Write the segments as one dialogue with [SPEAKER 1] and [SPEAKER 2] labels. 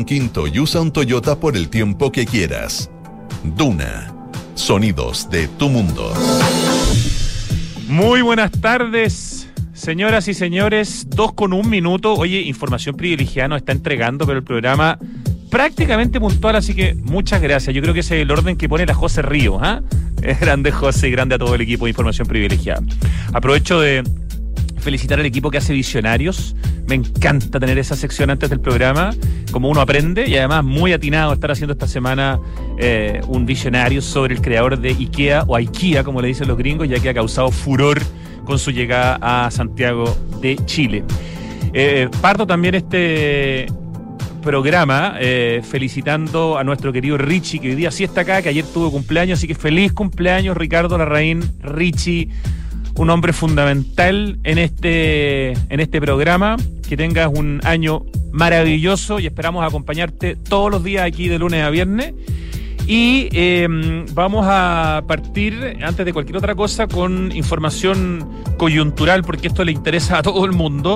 [SPEAKER 1] un Quinto y usa un Toyota por el tiempo que quieras. Duna. Sonidos de tu mundo.
[SPEAKER 2] Muy buenas tardes, señoras y señores. 2:01. Oye, información privilegiada nos está entregando, pero el programa prácticamente puntual, así que muchas gracias. Yo creo que ese es el orden que pone la José Ríos, ¿ah? Es grande José y grande a todo el equipo de Información Privilegiada. Aprovecho de felicitar al equipo que hace Visionarios. Me encanta tener esa sección antes del programa, como uno aprende, y además muy atinado estar haciendo esta semana un Visionario sobre el creador de IKEA, o IKEA como le dicen los gringos, ya que ha causado furor con su llegada a Santiago de Chile. Parto también este programa felicitando a nuestro querido Richie, que hoy día sí está acá, que ayer tuvo cumpleaños, así que feliz cumpleaños Ricardo Larraín. Richie, un hombre fundamental en este programa. Que tengas un año maravilloso y esperamos acompañarte todos los días aquí de lunes a viernes. Y vamos a partir, antes de cualquier otra cosa, con información coyuntural, porque esto le interesa a todo el mundo.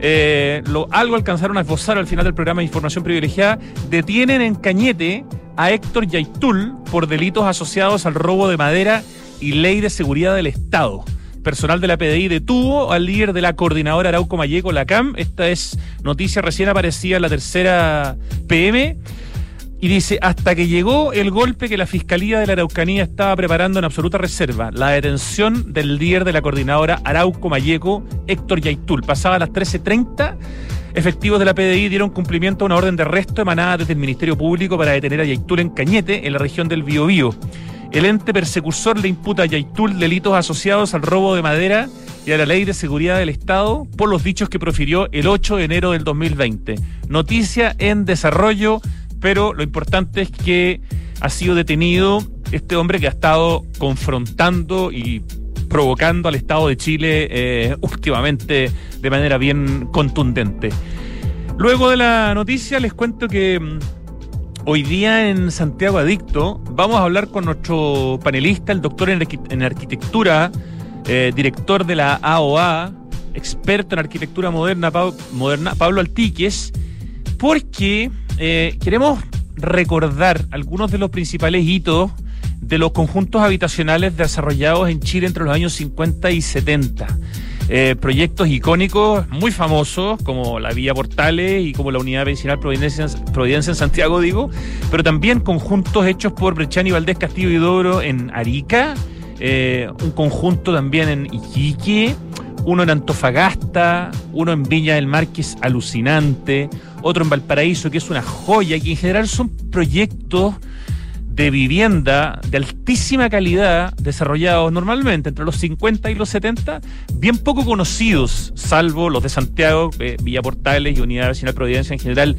[SPEAKER 2] Algo alcanzaron a esbozar al final del programa de Información Privilegiada. Detienen en Cañete a Héctor Yaitul por delitos asociados al robo de madera y ley de seguridad del Estado. Personal de la PDI detuvo al líder de la coordinadora Arauco Mayeco, la CAM. Esta es noticia recién aparecida en la tercera PM. Y dice, hasta que llegó el golpe que la Fiscalía de la Araucanía estaba preparando en absoluta reserva, la detención del líder de la coordinadora Arauco Mayeco, Héctor Yaitul. Pasaba a las 13:30, efectivos de la PDI dieron cumplimiento a una orden de arresto emanada desde el Ministerio Público para detener a Yaitul en Cañete, en la región del Biobío. El ente persecutor le imputa a Yaitul delitos asociados al robo de madera y a la ley de seguridad del Estado por los dichos que profirió el 8 de enero del 2020. Noticia en desarrollo, pero lo importante es que ha sido detenido este hombre que ha estado confrontando y provocando al Estado de Chile últimamente de manera bien contundente. Luego de la noticia les cuento que hoy día en Santiago Adicto vamos a hablar con nuestro panelista, el doctor en arquitectura, director de la AOA, experto en arquitectura moderna, Pablo Altíquez, porque queremos recordar algunos de los principales hitos de los conjuntos habitacionales desarrollados en Chile entre los años 50 y 70. Proyectos icónicos muy famosos como la Villa Portales y como la Unidad Vecinal Providencia en Santiago, pero también conjuntos hechos por Brechani Valdés Castillo Huidobro en Arica, un conjunto también en Iquique, uno en Antofagasta, uno en Viña del Mar, que es alucinante, otro en Valparaíso, que es una joya, que en general son proyectos de vivienda de altísima calidad, desarrollados normalmente entre los 50 y los 70, bien poco conocidos, salvo los de Santiago, Villa Portales y Unidad Vecinal Providencia en general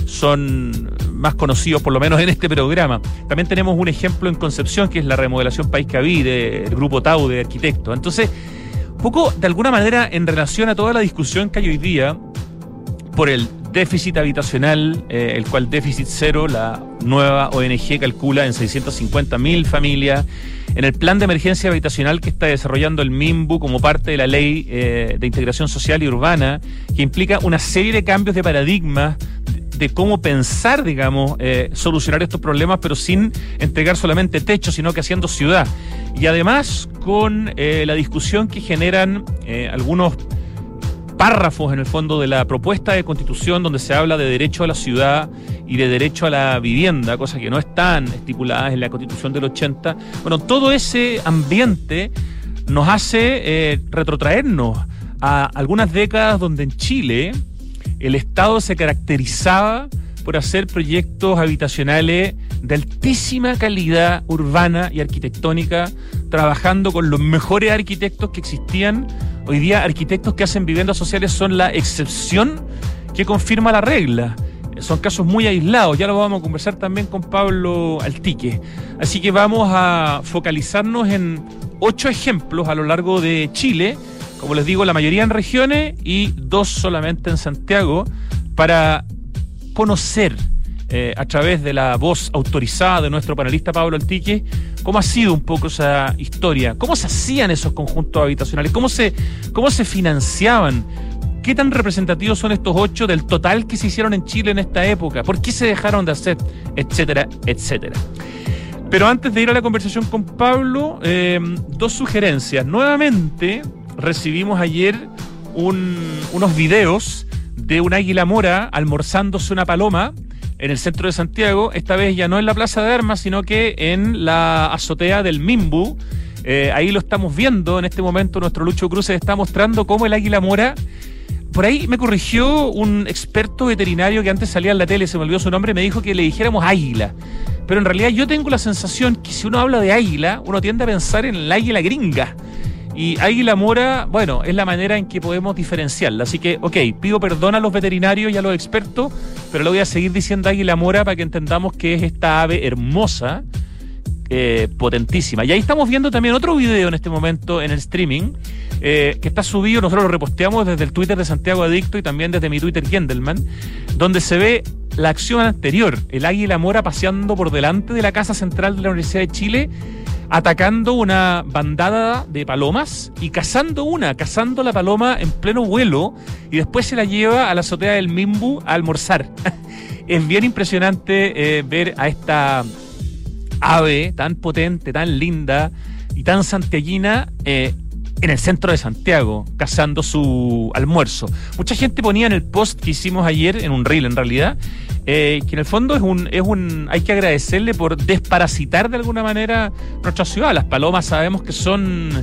[SPEAKER 2] son más conocidos, por lo menos en este programa. También tenemos un ejemplo en Concepción, que es la remodelación País Caví del Grupo Tau de arquitectos. Entonces, poco, de alguna manera, en relación a toda la discusión que hay hoy día por el déficit habitacional, el cual Déficit Cero, la nueva ONG, calcula en 650.000 familias, en el plan de emergencia habitacional que está desarrollando el MIMBU como parte de la Ley de Integración Social y Urbana, que implica una serie de cambios de paradigma de cómo pensar, digamos, solucionar estos problemas, pero sin entregar solamente techo, sino que haciendo ciudad. Y además con la discusión que generan algunos párrafos en el fondo de la propuesta de constitución, donde se habla de derecho a la ciudad y de derecho a la vivienda, cosas que no están estipuladas en la constitución del 80. Bueno, todo ese ambiente nos hace retrotraernos a algunas décadas donde en Chile el Estado se caracterizaba por hacer proyectos habitacionales de altísima calidad urbana y arquitectónica, trabajando con los mejores arquitectos que existían. Hoy día, arquitectos que hacen viviendas sociales son la excepción que confirma la regla. Son casos muy aislados, ya lo vamos a conversar también con Pablo Altíquez. Así que vamos a focalizarnos en 8 ejemplos a lo largo de Chile, como les digo, la mayoría en regiones y 2 solamente en Santiago, para conocer a través de la voz autorizada de nuestro panelista Pablo Altíquez cómo ha sido un poco esa historia, cómo se hacían esos conjuntos habitacionales, cómo se financiaban, ¿Qué tan representativos son estos 8 del total que se hicieron en Chile en esta época? ¿Por qué se dejaron de hacer? Etcétera, etcétera. Pero antes de ir a la conversación con Pablo, 2 sugerencias. Nuevamente recibimos ayer unos videos de un águila mora almorzándose una paloma en el centro de Santiago, esta vez ya no en la Plaza de Armas, sino que en la azotea del Mimbu. Ahí lo estamos viendo en este momento, nuestro Lucho Cruces está mostrando cómo el águila mora. Por ahí me corrigió un experto veterinario que antes salía en la tele, se me olvidó su nombre, me dijo que le dijéramos águila. Pero en realidad yo tengo la sensación que si uno habla de águila, uno tiende a pensar en el águila gringa. Y águila mora, bueno, es la manera en que podemos diferenciarla. Así que, ok, pido perdón a los veterinarios y a los expertos, pero le voy a seguir diciendo águila mora para que entendamos que es esta ave hermosa, potentísima. Y ahí estamos viendo también otro video en este momento en el streaming, que está subido, nosotros lo reposteamos desde el Twitter de Santiago Adicto y también desde mi Twitter Gendelman, donde se ve la acción anterior, el águila mora paseando por delante de la Casa Central de la Universidad de Chile, atacando una bandada de palomas y cazando la paloma en pleno vuelo y después se la lleva a la azotea del Mimbu a almorzar. Es bien impresionante ver a esta ave tan potente, tan linda y tan santiaguina en el centro de Santiago, cazando su almuerzo. Mucha gente ponía en el post que hicimos ayer, en un reel en realidad, que en el fondo hay que agradecerle por desparasitar de alguna manera nuestra ciudad. Las palomas sabemos que son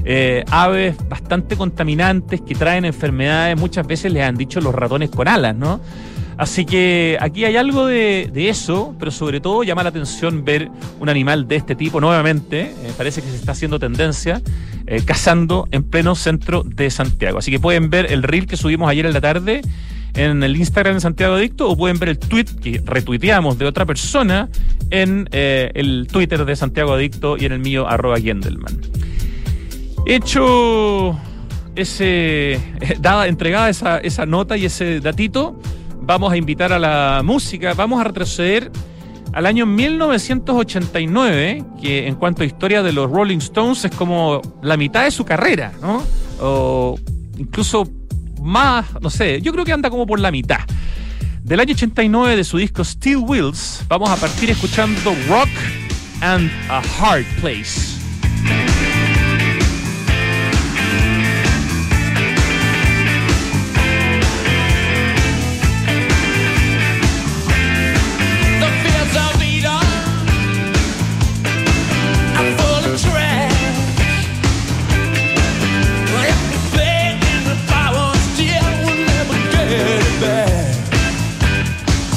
[SPEAKER 2] aves bastante contaminantes, que traen enfermedades, muchas veces les han dicho los ratones con alas, ¿no? Así que aquí hay algo de eso, pero sobre todo llama la atención ver un animal de este tipo nuevamente, parece que se está haciendo tendencia, cazando en pleno centro de Santiago. Así que pueden ver el reel que subimos ayer en la tarde en el Instagram de Santiago Adicto, o pueden ver el tweet que retuiteamos de otra persona en el Twitter de Santiago Adicto y en el mío @Gendelman. Hecho entregada esa nota y ese datito, vamos a invitar a la música. Vamos a retroceder al año 1989, que en cuanto a historia de los Rolling Stones es como la mitad de su carrera, ¿no? O incluso más, no sé, yo creo que anda como por la mitad. Del año 89 de su disco Steel Wheels, vamos a partir escuchando Rock and a Hard Place.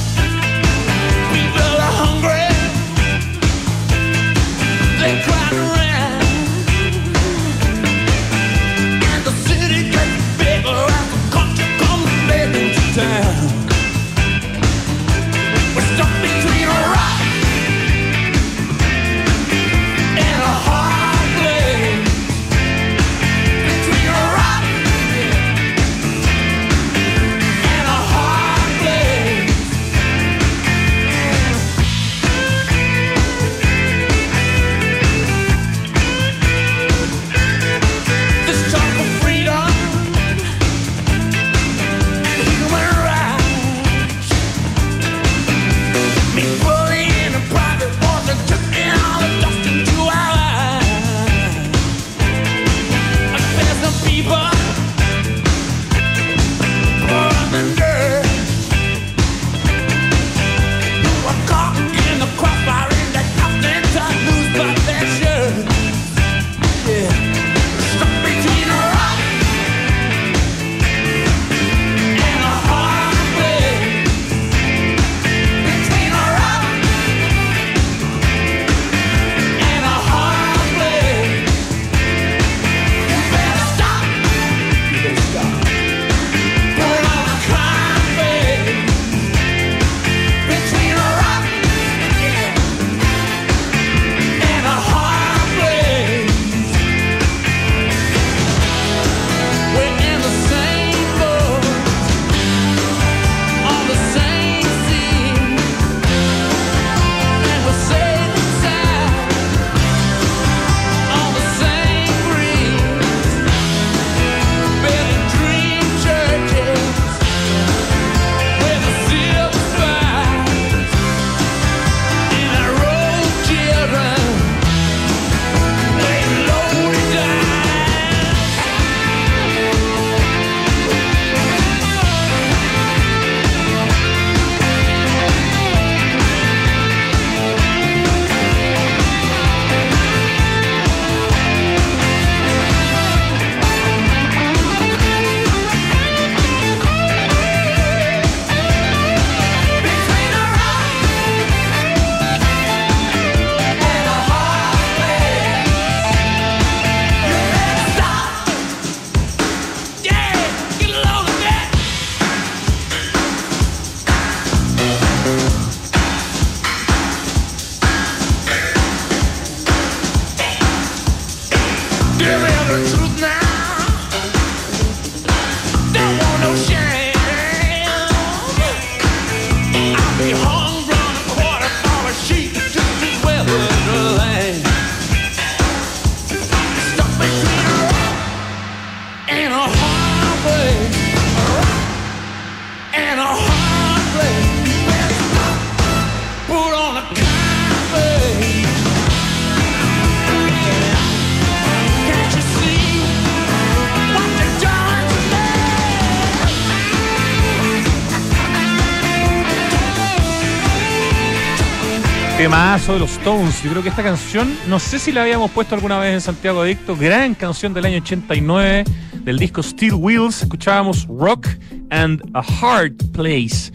[SPEAKER 3] People are hungry, they cry.
[SPEAKER 2] Temazo de los Stones. Yo creo que esta canción, no sé si la habíamos puesto alguna vez en Santiago Adicto, gran canción del año 89, del disco Steel Wheels. Escuchábamos Rock and a Hard Place.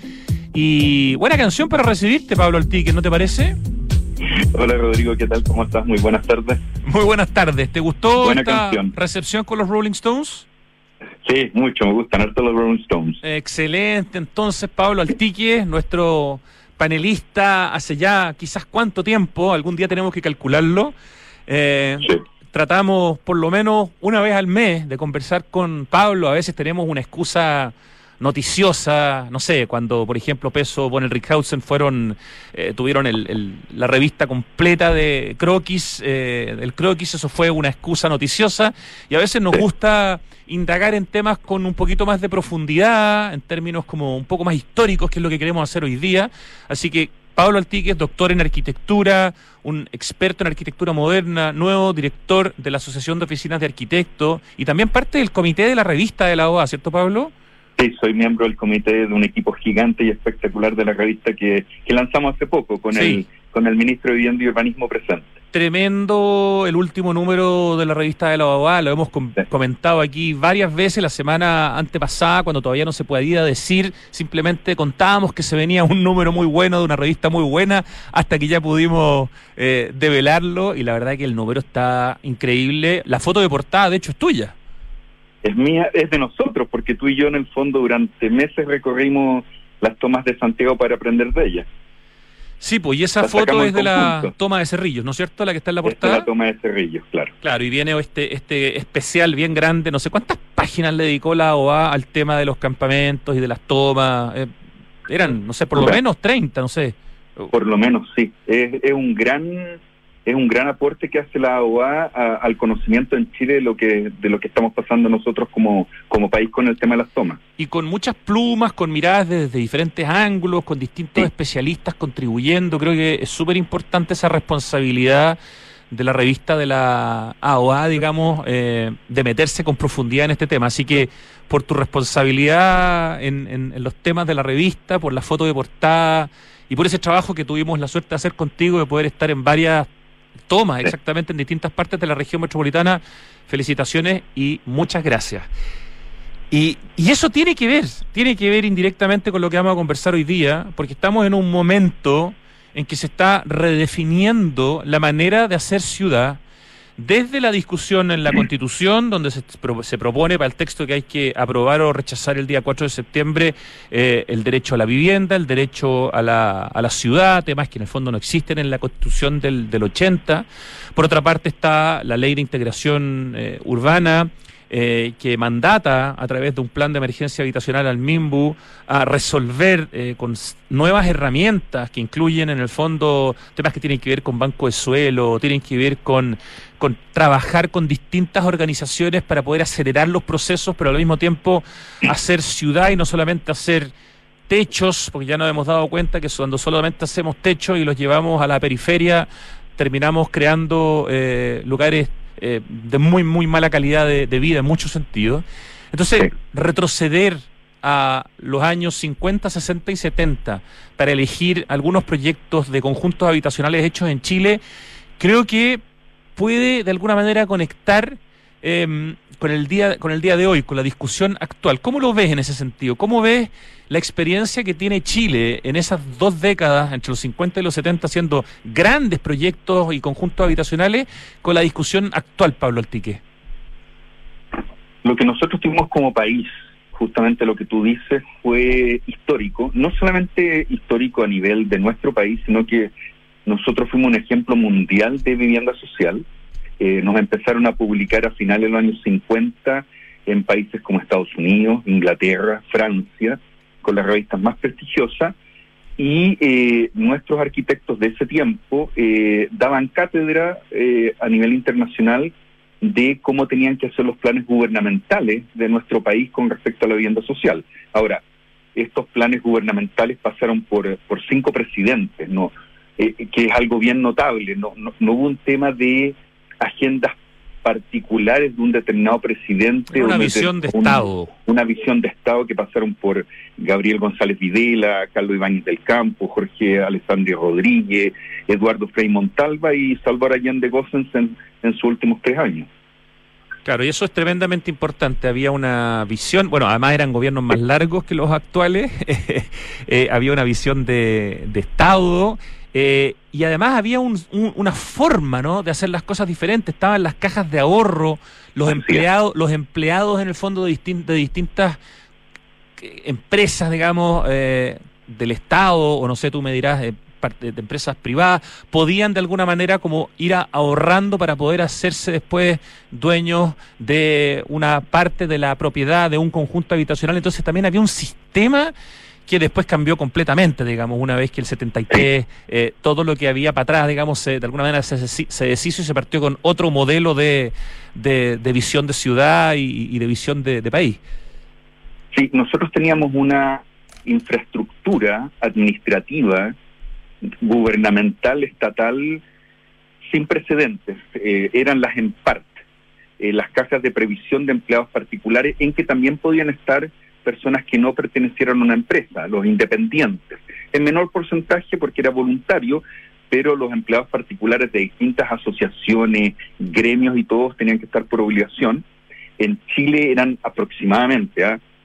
[SPEAKER 2] Y buena canción para recibirte, Pablo Altique, ¿no te parece?
[SPEAKER 3] Hola Rodrigo, ¿qué tal? ¿Cómo estás? Muy buenas tardes.
[SPEAKER 2] Muy buenas tardes. ¿Te gustó
[SPEAKER 3] buena
[SPEAKER 2] esta
[SPEAKER 3] canción.
[SPEAKER 2] Recepción con los Rolling Stones?
[SPEAKER 3] Sí, mucho, me gustan harto los Rolling Stones.
[SPEAKER 2] Excelente. Entonces, Pablo Altique, nuestro panelista hace ya quizás cuánto tiempo, algún día tenemos que calcularlo.
[SPEAKER 3] Sí.
[SPEAKER 2] Tratamos por lo menos una vez al mes de conversar con Pablo. A veces tenemos una excusa noticiosa, no sé, cuando por ejemplo Peso Von Rickhausen tuvieron la revista completa de Croquis, del Croquis, eso fue una excusa noticiosa, y a veces nos gusta indagar en temas con un poquito más de profundidad, en términos como un poco más históricos, que es lo que queremos hacer hoy día. Así que Pablo Altique es doctor en arquitectura, un experto en arquitectura moderna, nuevo director de la Asociación de Oficinas de Arquitectos y también parte del comité de la revista de la OA, ¿cierto, Pablo?
[SPEAKER 3] Sí, soy miembro del comité de un equipo gigante y espectacular de la revista que lanzamos hace poco con el ministro de Vivienda y Urbanismo presente.
[SPEAKER 2] Tremendo el último número de la revista de la OA, lo hemos comentado aquí varias veces la semana antepasada, cuando todavía no se podía decir, simplemente contábamos que se venía un número muy bueno de una revista muy buena, hasta que ya pudimos develarlo, y la verdad que el número está increíble. La foto de portada, de hecho, es tuya.
[SPEAKER 3] Es mía, es de nosotros, porque tú y yo en el fondo durante meses recorrimos las tomas de Santiago para aprender de ellas.
[SPEAKER 2] Sí, pues, y esa foto es de la toma de Cerrillos, ¿no es cierto? La que está en la portada.
[SPEAKER 3] Es la toma de Cerrillos, claro.
[SPEAKER 2] Claro, y viene este especial bien grande, no sé cuántas páginas le dedicó la OA al tema de los campamentos y de las tomas. Eran, no sé, por lo menos 30, no sé.
[SPEAKER 3] Por lo menos, sí. Es un gran aporte que hace la OA al conocimiento en Chile de lo que estamos pasando nosotros como país con el tema de las tomas. Y
[SPEAKER 2] con muchas plumas, con miradas desde diferentes ángulos, con distintos especialistas contribuyendo. Creo que es súper importante esa responsabilidad de la revista de la AOA, digamos, de meterse con profundidad en este tema. Así que por tu responsabilidad en los temas de la revista, por la foto de portada y por ese trabajo que tuvimos la suerte de hacer contigo, de poder estar en varias tomas exactamente en distintas partes de la región metropolitana, felicitaciones y muchas gracias. Y eso tiene que ver indirectamente con lo que vamos a conversar hoy día, porque estamos en un momento en que se está redefiniendo la manera de hacer ciudad, desde la discusión en la Constitución, donde se propone para el texto que hay que aprobar o rechazar el día 4 de septiembre el derecho a la vivienda, el derecho a la ciudad, temas que en el fondo no existen en la Constitución del 80. Por otra parte está la Ley de Integración Urbana, que mandata a través de un plan de emergencia habitacional al MIMBU a resolver con nuevas herramientas que incluyen en el fondo temas que tienen que ver con banco de suelo, tienen que ver con trabajar con distintas organizaciones para poder acelerar los procesos, pero al mismo tiempo hacer ciudad y no solamente hacer techos, porque ya nos hemos dado cuenta que cuando solamente hacemos techos y los llevamos a la periferia, terminamos creando lugares de muy, muy mala calidad de vida en muchos sentidos. Entonces, retroceder a los años 50, 60 y 70 para elegir algunos proyectos de conjuntos habitacionales hechos en Chile, creo que puede de alguna manera conectar con el día de hoy, con la discusión actual. ¿Cómo lo ves en ese sentido? ¿Cómo ves la experiencia que tiene Chile en esas 2 décadas, entre los 50 y los 70, haciendo grandes proyectos y conjuntos habitacionales, con la discusión actual, Pablo Altique?
[SPEAKER 3] Lo que nosotros tuvimos como país, justamente lo que tú dices, fue histórico. No solamente histórico a nivel de nuestro país, sino que nosotros fuimos un ejemplo mundial de vivienda social. Nos empezaron a publicar a finales de los años 50 en países como Estados Unidos, Inglaterra, Francia, con las revistas más prestigiosas, y nuestros arquitectos de ese tiempo daban cátedra a nivel internacional de cómo tenían que hacer los planes gubernamentales de nuestro país con respecto a la vivienda social. Ahora, estos planes gubernamentales pasaron por 5 presidentes, ¿no? Que es algo bien notable. No hubo un tema de agendas particulares de un determinado presidente.
[SPEAKER 2] Una visión de Estado.
[SPEAKER 3] Una visión de Estado que pasaron por Gabriel González Videla, Carlos Ibáñez del Campo, Jorge Alessandri Rodríguez, Eduardo Frei Montalva y Salvador Allende Gossens en sus últimos 3 años.
[SPEAKER 2] Claro, y eso es tremendamente importante. Había una visión, bueno, además eran gobiernos más largos que los actuales, había una visión de Estado, y además había una forma, ¿no?, de hacer las cosas diferentes. Estaban las cajas de ahorro, los empleados en el fondo de distintas empresas, digamos, del Estado, o no sé, tú me dirás, de empresas privadas, podían de alguna manera como ir ahorrando para poder hacerse después dueños de una parte de la propiedad de un conjunto habitacional. Entonces también había un sistema que después cambió completamente, digamos, una vez que el 73, todo lo que había para atrás, digamos, de alguna manera se deshizo y se partió con otro modelo de visión de ciudad y de visión de país.
[SPEAKER 3] Sí, nosotros teníamos una infraestructura administrativa, gubernamental, estatal, sin precedentes. Eran las EMPART, las cajas de previsión de empleados particulares, en que también podían estar personas que no pertenecieran a una empresa, los independientes, en menor porcentaje porque era voluntario, pero los empleados particulares de distintas asociaciones, gremios y todos tenían que estar por obligación. En Chile eran aproximadamente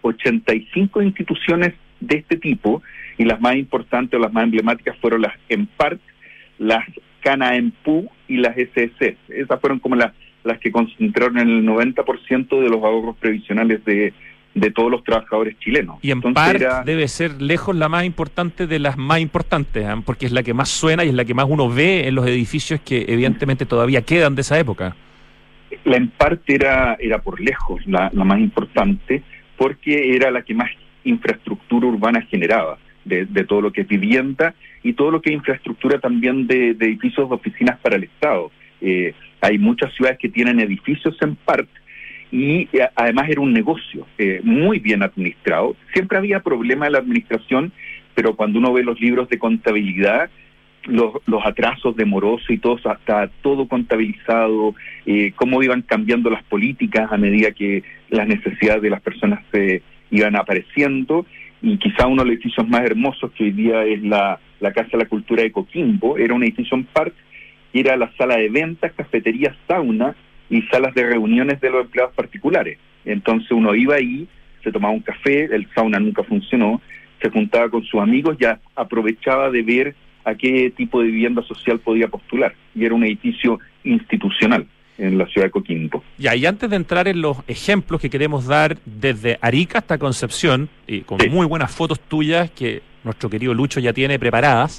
[SPEAKER 3] 85 instituciones de este tipo, y las más importantes o las más emblemáticas fueron las EMPART, las CANAEMPU y las SS. Esas fueron como las que concentraron el 90% de los ahorros previsionales de todos los trabajadores chilenos.
[SPEAKER 2] Y EMPART debe ser lejos la más importante de las más importantes, porque es la que más suena y es la que más uno ve en los edificios que evidentemente todavía quedan de esa época.
[SPEAKER 3] La EMPART era por lejos la más importante, porque era la que más infraestructura urbana generaba, de todo lo que es vivienda y todo lo que es infraestructura también de edificios de oficinas para el Estado. Hay muchas ciudades que tienen edificios en parte, y además era un negocio muy bien administrado. Siempre había problemas en la administración, pero cuando uno ve los libros de contabilidad, los atrasos de Moroso y todo, está todo contabilizado, cómo iban cambiando las políticas a medida que las necesidades de las personas se iban apareciendo. Y quizá uno de los edificios más hermosos que hoy día es la Casa de la Cultura de Coquimbo, era un edificio en parte, que era la sala de ventas, cafetería, sauna y salas de reuniones de los empleados particulares. Entonces uno iba ahí, se tomaba un café, el sauna nunca funcionó, se juntaba con sus amigos, ya aprovechaba de ver a qué tipo de vivienda social podía postular, y era un edificio institucional en la ciudad de Coquimbo.
[SPEAKER 2] Ya, y antes de entrar en los ejemplos que queremos dar desde Arica hasta Concepción, con muy buenas fotos tuyas que nuestro querido Lucho ya tiene preparadas,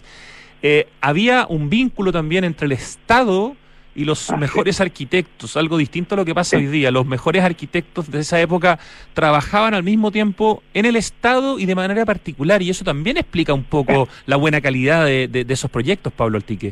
[SPEAKER 2] había un vínculo también entre el Estado y los mejores arquitectos, algo distinto a lo que pasa hoy día. Los mejores arquitectos de esa época trabajaban al mismo tiempo en el Estado y de manera particular, y eso también explica un poco la buena calidad de esos proyectos, Pablo Altique.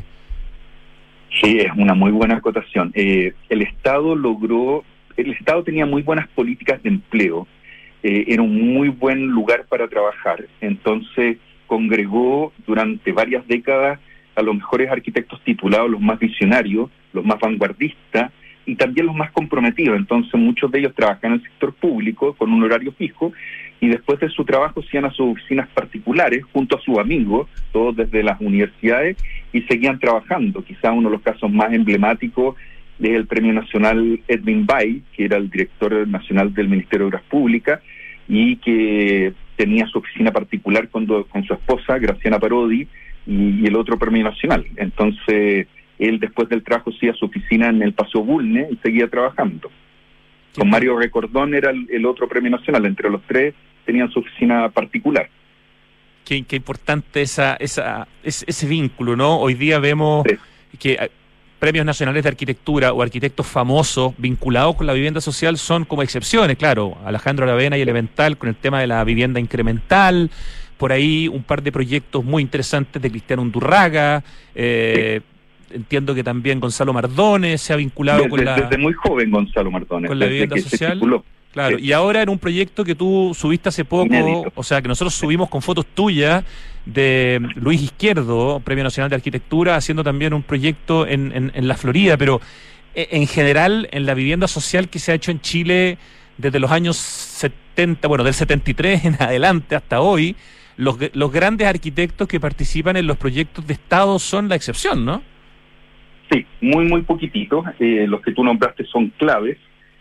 [SPEAKER 3] Sí, es una muy buena acotación. El Estado tenía muy buenas políticas de empleo, era un muy buen lugar para trabajar, entonces congregó durante varias décadas a los mejores arquitectos titulados, los más visionarios, los más vanguardistas y también los más comprometidos. Entonces muchos de ellos trabajan en el sector público con un horario fijo, y después de su trabajo se iban a sus oficinas particulares junto a sus amigos, todos desde las universidades, y seguían trabajando. Quizás uno de los casos más emblemáticos es el Premio Nacional Edwin Bay, que era el director nacional del Ministerio de Obras Públicas y que tenía su oficina particular con su esposa, Graciana Parodi, y el otro Premio Nacional. Entonces él después del trabajo se iba a su oficina en el Paseo Bulnes y seguía trabajando. Con Mario Recordón era el otro Premio Nacional. Entre los tres tenían su oficina particular.
[SPEAKER 2] Qué importante ese vínculo, ¿no? Hoy día vemos que premios nacionales de arquitectura o arquitectos famosos vinculados con la vivienda social son como excepciones, claro. Alejandro Aravena y Elemental con el tema de la vivienda incremental, por ahí un par de proyectos muy interesantes de Cristiano Undurraga, entiendo que también Gonzalo Mardones se ha vinculado
[SPEAKER 3] desde muy joven Gonzalo Mardones,
[SPEAKER 2] con la vivienda social. Claro,
[SPEAKER 3] sí.
[SPEAKER 2] Y ahora en un proyecto que tú subiste hace poco,
[SPEAKER 3] inédito.
[SPEAKER 2] O sea, que nosotros subimos con fotos tuyas de Luis Izquierdo, Premio Nacional de Arquitectura, haciendo también un proyecto en la Florida, pero en general en la vivienda social que se ha hecho en Chile desde los años 70, bueno, del 73 en adelante hasta hoy, los grandes arquitectos que participan en los proyectos de Estado son la excepción, ¿no?
[SPEAKER 3] Sí, muy poquititos. Los que tú nombraste son claves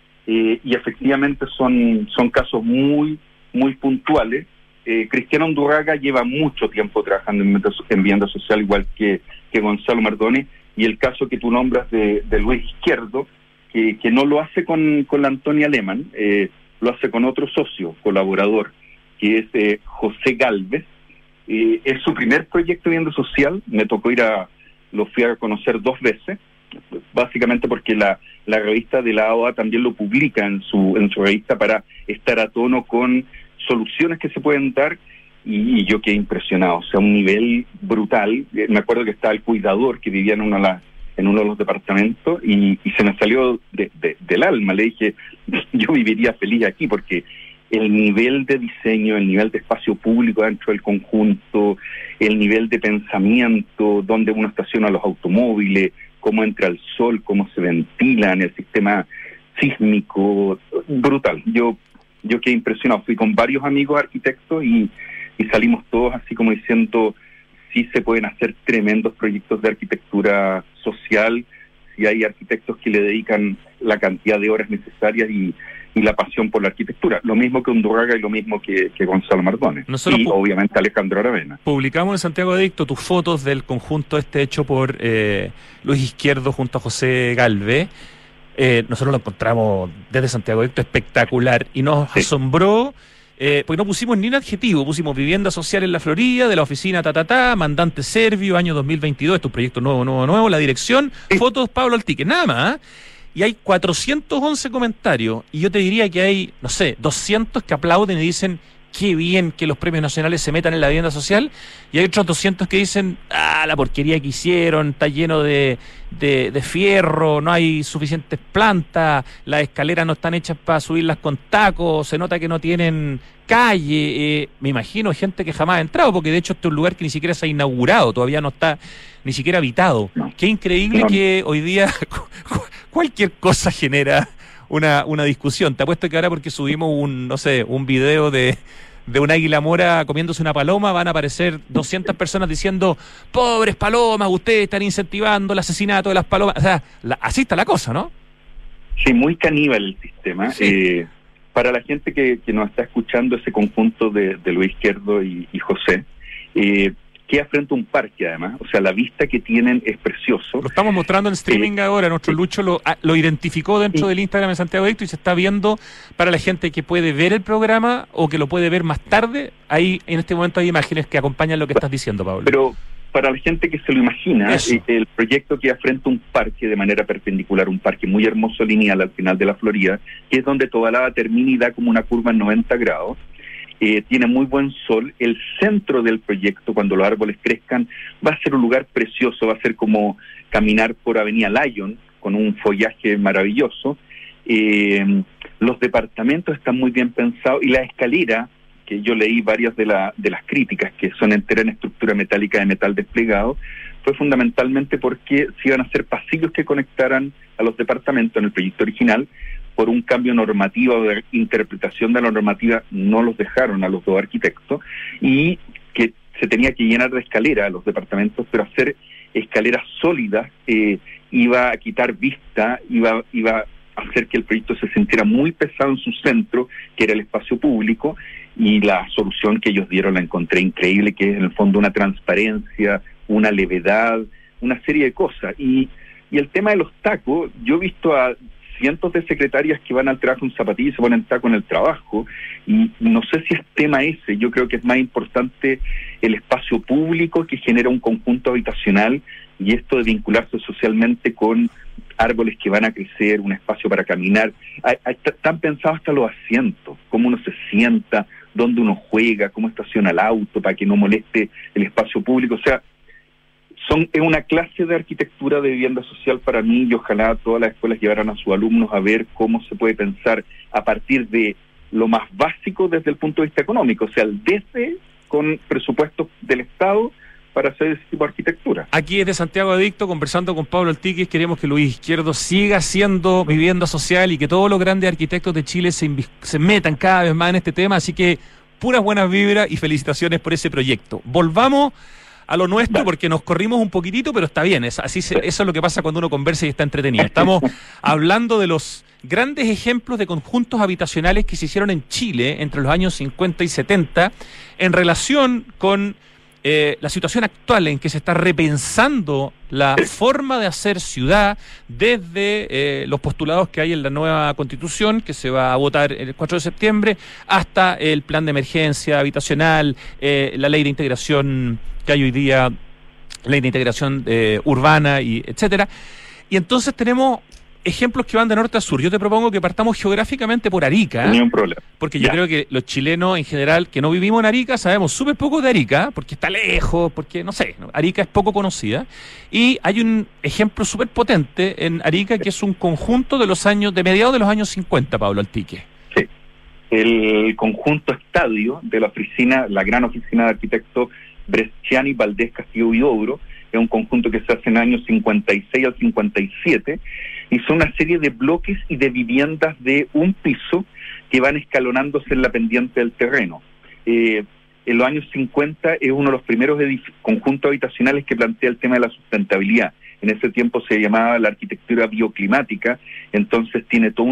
[SPEAKER 3] y efectivamente son casos muy puntuales. Cristiano Undurraga lleva mucho tiempo trabajando en vivienda social, igual que Gonzalo Mardones, y el caso que tú nombras de Luis Izquierdo, que no lo hace con la Antonia Lehmann, lo hace con otro socio, colaborador, que es José Galvez. Es su primer proyecto de vivienda social. Me tocó lo fui a conocer 2 veces, básicamente porque la revista de la AOA también lo publica en su revista para estar a tono con soluciones que se pueden dar, y yo quedé impresionado, o sea, un nivel brutal. Me acuerdo que estaba el cuidador que vivía en uno de los departamentos y se me salió del alma. Le dije, yo viviría feliz aquí, porque el nivel de diseño, el nivel de espacio público dentro del conjunto, el nivel de pensamiento, donde uno estaciona los automóviles, cómo entra el sol, cómo se ventilan, el sistema sísmico, brutal. Yo quedé impresionado. Fui con varios amigos arquitectos y salimos todos así como diciendo, sí se pueden hacer tremendos proyectos de arquitectura social si hay arquitectos que le dedican la cantidad de horas necesarias y la pasión por la arquitectura. Lo mismo que Undurraga y lo mismo que Gonzalo Mardones.
[SPEAKER 2] Nosotros
[SPEAKER 3] y obviamente Alejandro Aravena.
[SPEAKER 2] Publicamos en Santiago Adicto tus fotos del conjunto hecho por Luis Izquierdo junto a José Galvez. Nosotros lo encontramos desde Santiago Adicto espectacular y nos asombró, porque no pusimos ni un adjetivo, pusimos vivienda social en la Florida, de la oficina mandante serbio, año 2022, esto es un proyecto nuevo, la dirección, fotos Pablo Altique, nada más. Y hay 411 comentarios, y yo te diría que hay, 200 que aplauden y dicen qué bien que los premios nacionales se metan en la vivienda social, y hay otros 200 que dicen, la porquería que hicieron, está lleno de fierro, no hay suficientes plantas, las escaleras no están hechas para subirlas con tacos, se nota que no tienen calle. Me imagino gente que jamás ha entrado, porque de hecho este es un lugar que ni siquiera se ha inaugurado, todavía no está ni siquiera habitado. Qué increíble que hoy día cualquier cosa genera una discusión. Te apuesto que ahora, porque subimos un video de un águila mora comiéndose una paloma, van a aparecer 200 personas diciendo, pobres palomas, ustedes están incentivando el asesinato de las palomas. O sea, así está la cosa, ¿no?
[SPEAKER 3] Sí, muy caníbal el sistema. Sí. Para la gente que nos está escuchando, ese conjunto de Luis Izquierdo y José, queda frente a un parque, además. O sea, la vista que tienen es precioso. Lo
[SPEAKER 2] estamos mostrando en streaming ahora. Nuestro Lucho lo identificó dentro del Instagram de Santiago Adicto y se está viendo para la gente que puede ver el programa o que lo puede ver más tarde. Ahí, en este momento, hay imágenes que acompañan lo que estás diciendo, Pablo.
[SPEAKER 3] Pero para la gente que se lo imagina, el proyecto queda frente a un parque de manera perpendicular, un parque muy hermoso lineal al final de la Florida, que es donde Tobalaba termina y da como una curva en 90 grados. Tiene muy buen sol. El centro del proyecto, cuando los árboles crezcan, va a ser un lugar precioso, va a ser como caminar por Avenida Lyon, con un follaje maravilloso. Los departamentos están muy bien pensados, y la escalera, que yo leí varias de las críticas, que son enteras en estructura metálica de metal desplegado, fue fundamentalmente porque se iban a hacer pasillos que conectaran a los departamentos. En el proyecto original, por un cambio normativo de interpretación de la normativa, no los dejaron a los dos arquitectos, y que se tenía que llenar de escalera a los departamentos, pero hacer escaleras sólidas iba a quitar vista, iba a hacer que el proyecto se sintiera muy pesado en su centro, que era el espacio público, y la solución que ellos dieron la encontré increíble, que es en el fondo una transparencia, una levedad, una serie de cosas. Y el tema de los tacos, yo he visto a cientos de secretarias que van al trabajo en zapatillas y se ponen taco en el trabajo, y no sé si es tema ese. Yo creo que es más importante el espacio público que genera un conjunto habitacional, y esto de vincularse socialmente con árboles que van a crecer, un espacio para caminar. Están pensados hasta los asientos, cómo uno se sienta, dónde uno juega, cómo estaciona el auto para que no moleste el espacio público. O sea, es una clase de arquitectura de vivienda social para mí, y ojalá todas las escuelas llevaran a sus alumnos a ver cómo se puede pensar a partir de lo más básico desde el punto de vista económico, o sea, el DC con presupuestos del Estado para hacer ese tipo de arquitectura.
[SPEAKER 2] Aquí desde Santiago Adicto, conversando con Pablo Altiquis, queremos que Luis Izquierdo siga siendo vivienda social y que todos los grandes arquitectos de Chile se metan cada vez más en este tema, así que puras buenas vibras y felicitaciones por ese proyecto. Volvamos a lo nuestro porque nos corrimos un poquitito, pero está bien, eso es lo que pasa cuando uno conversa y está entretenido. Estamos hablando de los grandes ejemplos de conjuntos habitacionales que se hicieron en Chile entre los años 50 y 70 en relación con la situación actual en que se está repensando la forma de hacer ciudad desde los postulados que hay en la nueva Constitución que se va a votar el 4 de septiembre hasta el plan de emergencia habitacional, la ley de integración que hay hoy día, ley de integración urbana y etcétera. Y entonces tenemos ejemplos que van de norte a sur. Yo te propongo que partamos geográficamente por Arica.
[SPEAKER 3] Ni un problema.
[SPEAKER 2] Porque yo creo que los chilenos en general que no vivimos en Arica sabemos súper poco de Arica, porque está lejos, porque no sé, Arica es poco conocida. Y hay un ejemplo súper potente en Arica que es un conjunto de mediados de los años 50, Pablo Altiquis.
[SPEAKER 3] Sí. El conjunto estadio de la gran oficina de arquitectos Bresciani, Valdés, Castillo Huidobro, es un conjunto que se hace en años 56 al 57 y son una serie de bloques y de viviendas de un piso que van escalonándose en la pendiente del terreno. En los años 50 es uno de los primeros conjuntos habitacionales que plantea el tema de la sustentabilidad. En ese tiempo se llamaba la arquitectura bioclimática, entonces tiene toda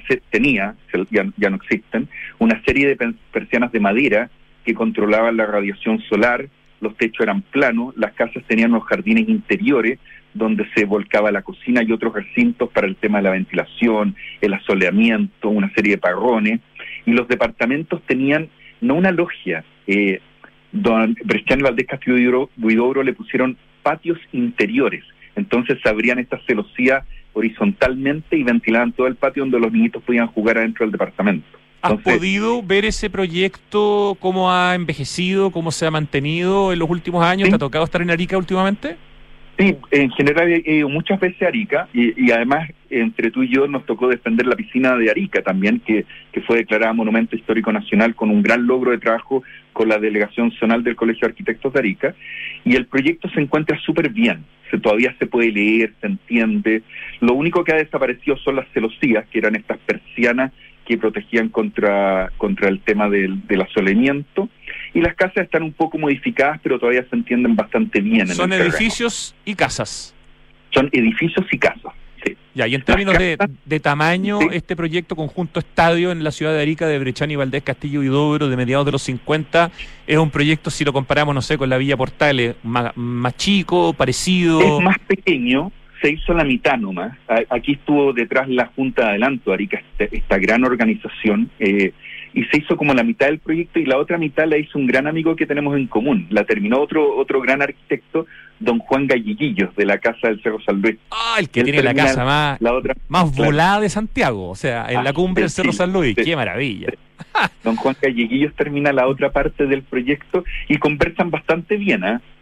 [SPEAKER 3] ya no existen, una serie de persianas de madera que controlaban la radiación solar. Los techos eran planos, las casas tenían unos jardines interiores donde se volcaba la cocina y otros recintos para el tema de la ventilación, el asoleamiento, una serie de parrones, y los departamentos tenían no una logia, don Bresciani, Valdés, Castillo Huidobro le pusieron patios interiores, entonces se abrían estas celosías horizontalmente y ventilaban todo el patio donde los niñitos podían jugar adentro del departamento.
[SPEAKER 2] Entonces, ¿has podido ver ese proyecto, cómo ha envejecido, cómo se ha mantenido en los últimos años? ¿Sí? ¿Te ha tocado estar en Arica últimamente?
[SPEAKER 3] Sí, en general he ido muchas veces a Arica y además entre tú y yo nos tocó defender la piscina de Arica también, que fue declarada Monumento Histórico Nacional con un gran logro de trabajo con la delegación zonal del Colegio de Arquitectos de Arica, y el proyecto se encuentra súper bien, todavía se puede leer, se entiende. Lo único que ha desaparecido son las celosías, que eran estas persianas que protegían contra el tema del asoleamiento, y las casas están un poco modificadas, pero todavía se entienden bastante bien.
[SPEAKER 2] ¿Son edificios y casas?
[SPEAKER 3] Son edificios y casas, sí.
[SPEAKER 2] Ya, y en términos de tamaño, sí. Este proyecto conjunto estadio en la ciudad de Arica de Bresciani, Valdés, Castillo Huidobro de mediados de los 50, es un proyecto, si lo comparamos, no sé, con la Villa Portales, más chico, parecido...
[SPEAKER 3] Es más pequeño. Se hizo la mitad nomás. Aquí estuvo detrás la Junta de Adelanto, Arica, esta gran organización, y se hizo como la mitad del proyecto y la otra mitad la hizo un gran amigo que tenemos en común. La terminó otro gran arquitecto, don Juan Galleguillos, de la Casa del Cerro San Luis.
[SPEAKER 2] Ah, el que tiene la casa más volada de Santiago, o sea, en la cumbre del Cerro San Luis. Sí. ¡Qué maravilla!
[SPEAKER 3] Don Juan Galleguillos termina la otra parte del proyecto y conversan bastante bien.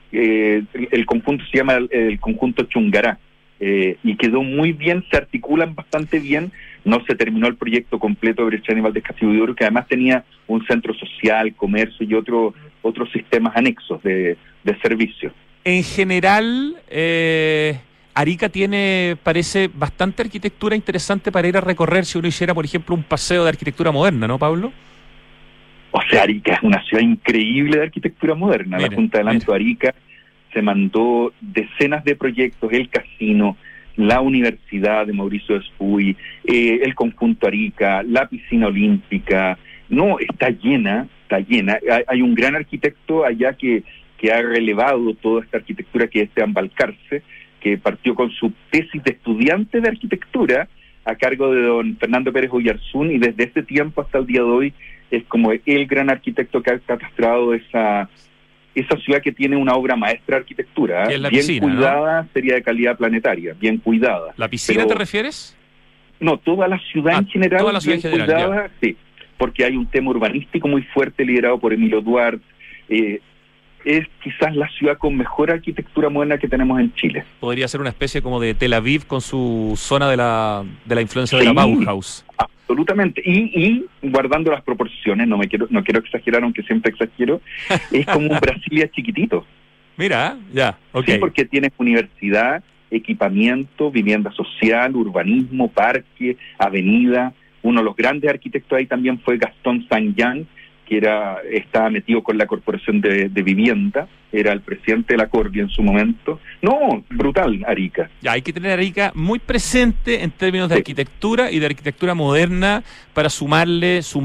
[SPEAKER 3] El conjunto se llama el conjunto Chungará. Y quedó muy bien, se articulan bastante bien. No se terminó el proyecto completo de Bresciani, Valdés, Castillo Huidobro, que además tenía un centro social, comercio y otros sistemas anexos de servicios.
[SPEAKER 2] En general, Arica parece bastante arquitectura interesante para ir a recorrer si uno hiciera, por ejemplo, un paseo de arquitectura moderna, ¿no, Pablo?
[SPEAKER 3] O sea, Arica es una ciudad increíble de arquitectura moderna. La Junta de Adelanto de Arica se mandó decenas de proyectos, el casino, la Universidad de Mauricio Despuy, el conjunto Arica, la piscina olímpica. No, está llena. Hay un gran arquitecto allá que ha relevado toda esta arquitectura, que es Esteban Balcarce, que partió con su tesis de estudiante de arquitectura a cargo de don Fernando Pérez Oyarzún, y desde ese tiempo hasta el día de hoy es como el gran arquitecto que ha catastrado esa ciudad, que tiene una obra maestra de arquitectura, bien piscina, cuidada, ¿no? Sería de calidad planetaria, bien cuidada.
[SPEAKER 2] ¿La piscina te refieres?
[SPEAKER 3] No, toda la ciudad en general,
[SPEAKER 2] toda la ciudad
[SPEAKER 3] bien
[SPEAKER 2] en general,
[SPEAKER 3] cuidada, sí, porque hay un tema urbanístico muy fuerte liderado por Emilio Duarte. Es quizás la ciudad con mejor arquitectura moderna que tenemos en Chile. Podría ser una especie como de Tel Aviv con su zona de la influencia de la Bauhaus. Absolutamente, y guardando las proporciones, no quiero exagerar, aunque siempre exagero, es como un Brasilia chiquitito.
[SPEAKER 2] Mira, ya, ok.
[SPEAKER 3] Sí, porque tienes universidad, equipamiento, vivienda social, urbanismo, parque, avenida. Uno de los grandes arquitectos ahí también fue Gastón Saint-Jean, que estaba metido con la Corporación de Vivienda, era el presidente de la Corvi en su momento. No, brutal Arica.
[SPEAKER 2] Ya, hay que tener Arica muy presente en términos de arquitectura y de arquitectura moderna para sumarle su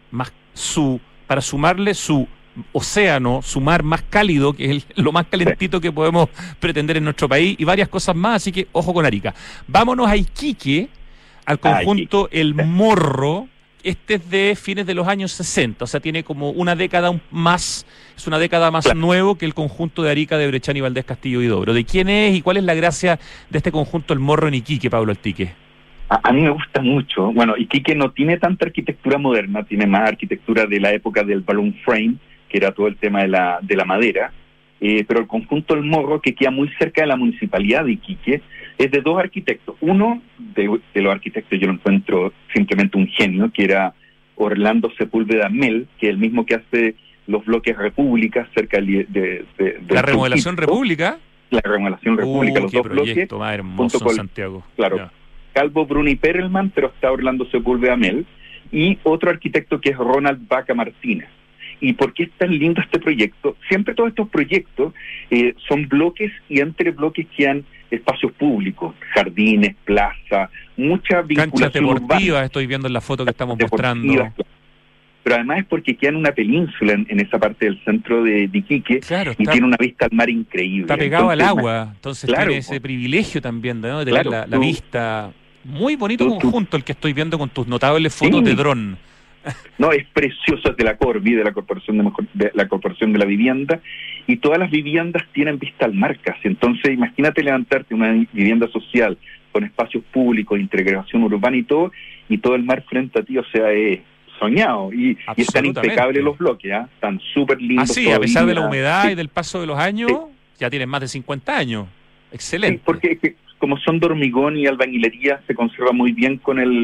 [SPEAKER 2] océano, su mar más cálido, que es lo más calentito que podemos pretender en nuestro país, y varias cosas más, así que ojo con Arica. Vámonos a Iquique, al conjunto El Morro. Este es de fines de los años 60, o sea, tiene como una década más, es una década más nuevo que el conjunto de Arica, de Brechani, Valdés, Castillo y Dobro. ¿De quién es y cuál es la gracia de este conjunto El Morro en Iquique, Pablo Altique?
[SPEAKER 3] A mí me gusta mucho. Bueno, Iquique no tiene tanta arquitectura moderna, tiene más arquitectura de la época del balloon frame, que era todo el tema de la madera, pero el conjunto El Morro, que queda muy cerca de la municipalidad de Iquique, es de dos arquitectos. Uno de los arquitectos yo lo encuentro simplemente un genio, que era Orlando Sepúlveda Mel, que es el mismo que hace los bloques República cerca de
[SPEAKER 2] ¿La remodelación República?
[SPEAKER 3] La remodelación República, los
[SPEAKER 2] qué
[SPEAKER 3] dos bloques.
[SPEAKER 2] Más hermoso
[SPEAKER 3] con,
[SPEAKER 2] Santiago.
[SPEAKER 3] Claro, ya. Calvo, Bruni Perelman, pero está Orlando Sepúlveda Mel, y otro arquitecto que es Ronald Vaca Martínez. ¿Y por qué es tan lindo este proyecto? Siempre todos estos proyectos son bloques, y entre bloques quedan espacios públicos, jardines, plazas, mucha vinculación
[SPEAKER 2] canchas deportivas
[SPEAKER 3] urbana.
[SPEAKER 2] Estoy viendo en la foto que estamos mostrando.
[SPEAKER 3] Claro. Pero además es porque queda en una península en esa parte del centro de Iquique,
[SPEAKER 2] claro,
[SPEAKER 3] y tiene una vista al mar increíble.
[SPEAKER 2] Está pegado al agua, entonces
[SPEAKER 3] claro,
[SPEAKER 2] tiene ese privilegio también, ¿no? De tener la vista. Muy bonito conjunto el que estoy viendo con tus notables fotos de dron.
[SPEAKER 3] No, es precioso, es de la Corvi, de la Corporación de la Vivienda, y todas las viviendas tienen vista al mar casi. Entonces, imagínate levantarte una vivienda social con espacios públicos, integración urbana y todo el mar frente a ti, o sea, es soñado. Y están impecables los bloques, ¿eh? Están súper lindos.
[SPEAKER 2] Sí, a pesar de la humedad y del paso de los años, ya tienen más de 50 años. Excelente.
[SPEAKER 3] Sí, porque como son de hormigón y albañilería, se conserva muy bien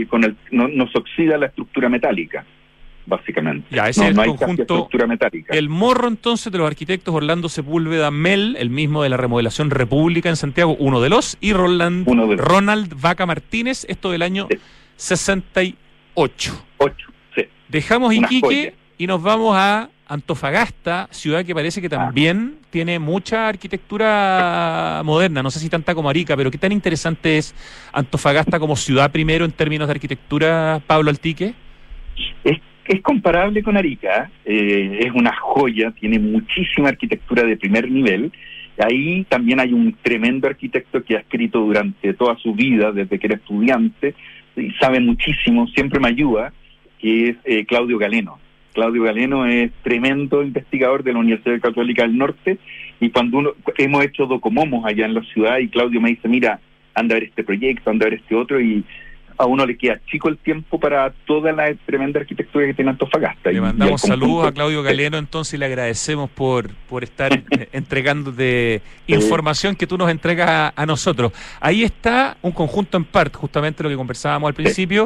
[SPEAKER 3] no se oxida la estructura metálica, básicamente.
[SPEAKER 2] Ya, ese es el conjunto
[SPEAKER 3] estructura metálica.
[SPEAKER 2] El Morro, entonces, de los arquitectos Orlando Sepúlveda Mel, el mismo de la remodelación República en Santiago, uno de los, y Ronald Vaca Martínez, esto del año 68.
[SPEAKER 3] Sí.
[SPEAKER 2] Dejamos Iquique y nos vamos a Antofagasta, ciudad que parece que también tiene mucha arquitectura moderna, no sé si tanta como Arica, pero ¿qué tan interesante es Antofagasta como ciudad primero en términos de arquitectura, Pablo Altique?
[SPEAKER 3] Es comparable con Arica, es una joya, tiene muchísima arquitectura de primer nivel. Ahí también hay un tremendo arquitecto que ha escrito durante toda su vida, desde que era estudiante, y sabe muchísimo, siempre me ayuda, que es Claudio Galeno. Claudio Galeno es tremendo investigador de la Universidad Católica del Norte, y cuando hemos hecho docomomos allá en la ciudad, y Claudio me dice, mira, anda a ver este proyecto, anda a ver este otro, y a uno le queda chico el tiempo para toda la tremenda arquitectura que tiene Antofagasta.
[SPEAKER 2] Le mandamos saludos a Claudio Galeno, entonces, y le agradecemos por estar entregándote información que tú nos entregas a nosotros. Ahí está un conjunto en parte, justamente lo que conversábamos al principio,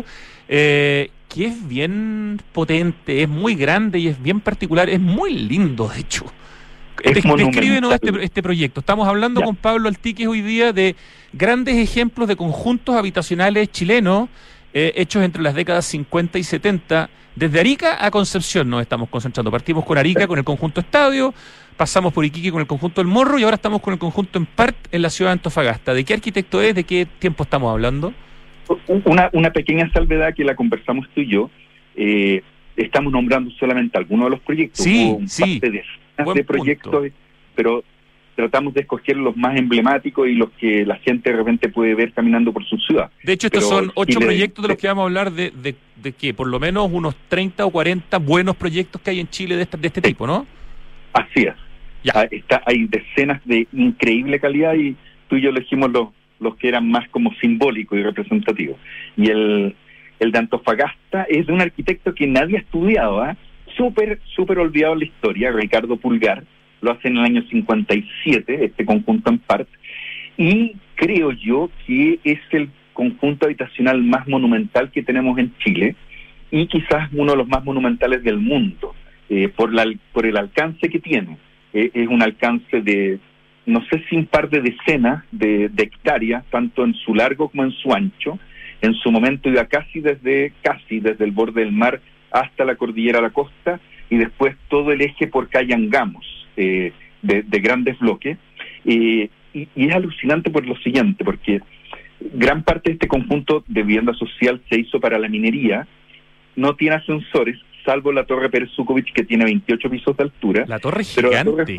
[SPEAKER 2] que es bien potente, es muy grande y es bien particular, es muy lindo, de hecho. Descríbenos este proyecto. Estamos hablando con Pablo Altique hoy día de grandes ejemplos de conjuntos habitacionales chilenos hechos entre las décadas 50 y 70. Desde Arica a Concepción nos estamos concentrando. Partimos con Arica, con el conjunto Estadio, pasamos por Iquique con el conjunto El Morro y ahora estamos con el conjunto Empart en la ciudad de Antofagasta. ¿De qué arquitecto es? ¿De qué tiempo estamos hablando?
[SPEAKER 3] Una pequeña salvedad que la conversamos tú y yo. Estamos nombrando solamente algunos de los proyectos.
[SPEAKER 2] Sí,
[SPEAKER 3] de proyectos, punto. Pero tratamos de escoger los más emblemáticos y los que la gente de repente puede ver caminando por su ciudad.
[SPEAKER 2] De hecho, estos son 8 proyectos de los que vamos a hablar de que por lo menos unos 30 o 40 buenos proyectos que hay en Chile de este tipo, ¿no?
[SPEAKER 3] Así es. Ya. Hay decenas de increíble calidad y tú y yo elegimos los que eran más como simbólicos y representativos. Y el de Antofagasta es de un arquitecto que nadie ha estudiado, súper olvidado en la historia, Ricardo Pulgar. Lo hace en el año 57, este conjunto en parte, y creo yo que es el conjunto habitacional más monumental que tenemos en Chile, y quizás uno de los más monumentales del mundo, por el alcance que tiene. Es un alcance de no sé si un par de decenas de hectáreas, tanto en su largo como en su ancho. En su momento iba casi desde el borde del mar hasta la cordillera de la costa, y después todo el eje por Cayangamos, de grandes bloques. Y es alucinante por lo siguiente, porque gran parte de este conjunto de vivienda social se hizo para la minería, no tiene ascensores, salvo la Torre Pérez Sukovich, que tiene 28 pisos de altura.
[SPEAKER 2] La torre es
[SPEAKER 3] pero
[SPEAKER 2] gigante.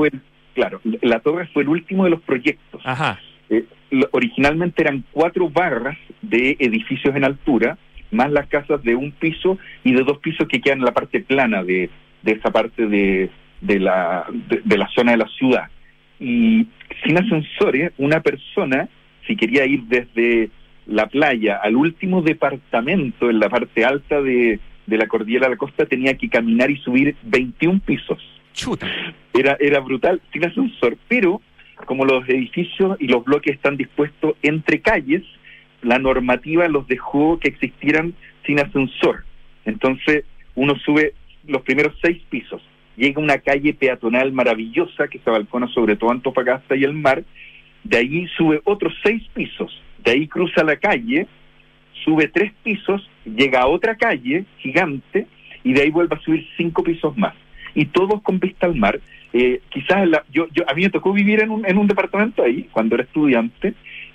[SPEAKER 3] La torre fue el último de los proyectos.
[SPEAKER 2] Ajá.
[SPEAKER 3] Originalmente eran 4 barras de edificios en altura, más las casas de 1 piso y de 2 pisos que quedan en la parte plana de esa parte de la zona de la ciudad. Y sin ascensores, una persona, si quería ir desde la playa al último departamento en la parte alta de la cordillera de la costa, tenía que caminar y subir 21 pisos.
[SPEAKER 2] Chuta.
[SPEAKER 3] Era brutal, sin ascensor, pero como los edificios y los bloques están dispuestos entre calles, la normativa los dejó que existieran sin ascensor. Entonces uno sube los primeros 6 pisos, llega a una calle peatonal maravillosa que se balcona sobre todo Antofagasta y el mar, de ahí sube otros 6 pisos, de ahí cruza la calle, sube 3 pisos, llega a otra calle gigante y de ahí vuelve a subir 5 pisos más, y todos con vista al mar. Quizás a mí me tocó vivir en un departamento ahí cuando era estudiante,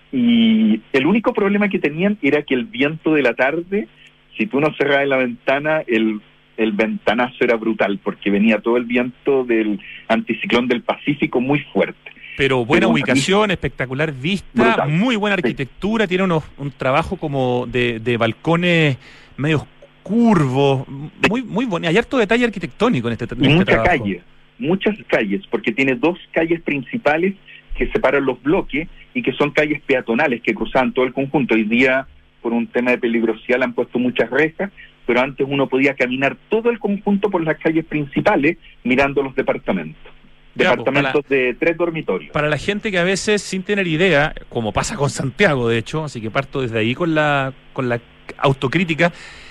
[SPEAKER 3] y el único problema que tenían era que el viento de la tarde, si tú no cerrabas la ventana, el ventanazo era brutal, porque venía todo el viento del anticiclón del Pacífico muy fuerte.
[SPEAKER 2] Pero buena ubicación, espectacular vista, brutal. Muy buena arquitectura, sí. Tiene un trabajo como de balcones medios curvos, muy bonito. Hay harto detalle arquitectónico en este trabajo.
[SPEAKER 3] Muchas calles, porque tiene 2 calles principales que separan los bloques y que son calles peatonales que cruzaban todo el conjunto. Hoy día, por un tema de peligrosidad, le han puesto muchas rejas, pero antes uno podía caminar todo el conjunto por las calles principales mirando los departamentos. Departamentos de 3 dormitorios. Para
[SPEAKER 2] la gente que a veces, sin tener idea, como pasa con Santiago, de hecho, así que parto desde ahí con la autocrítica,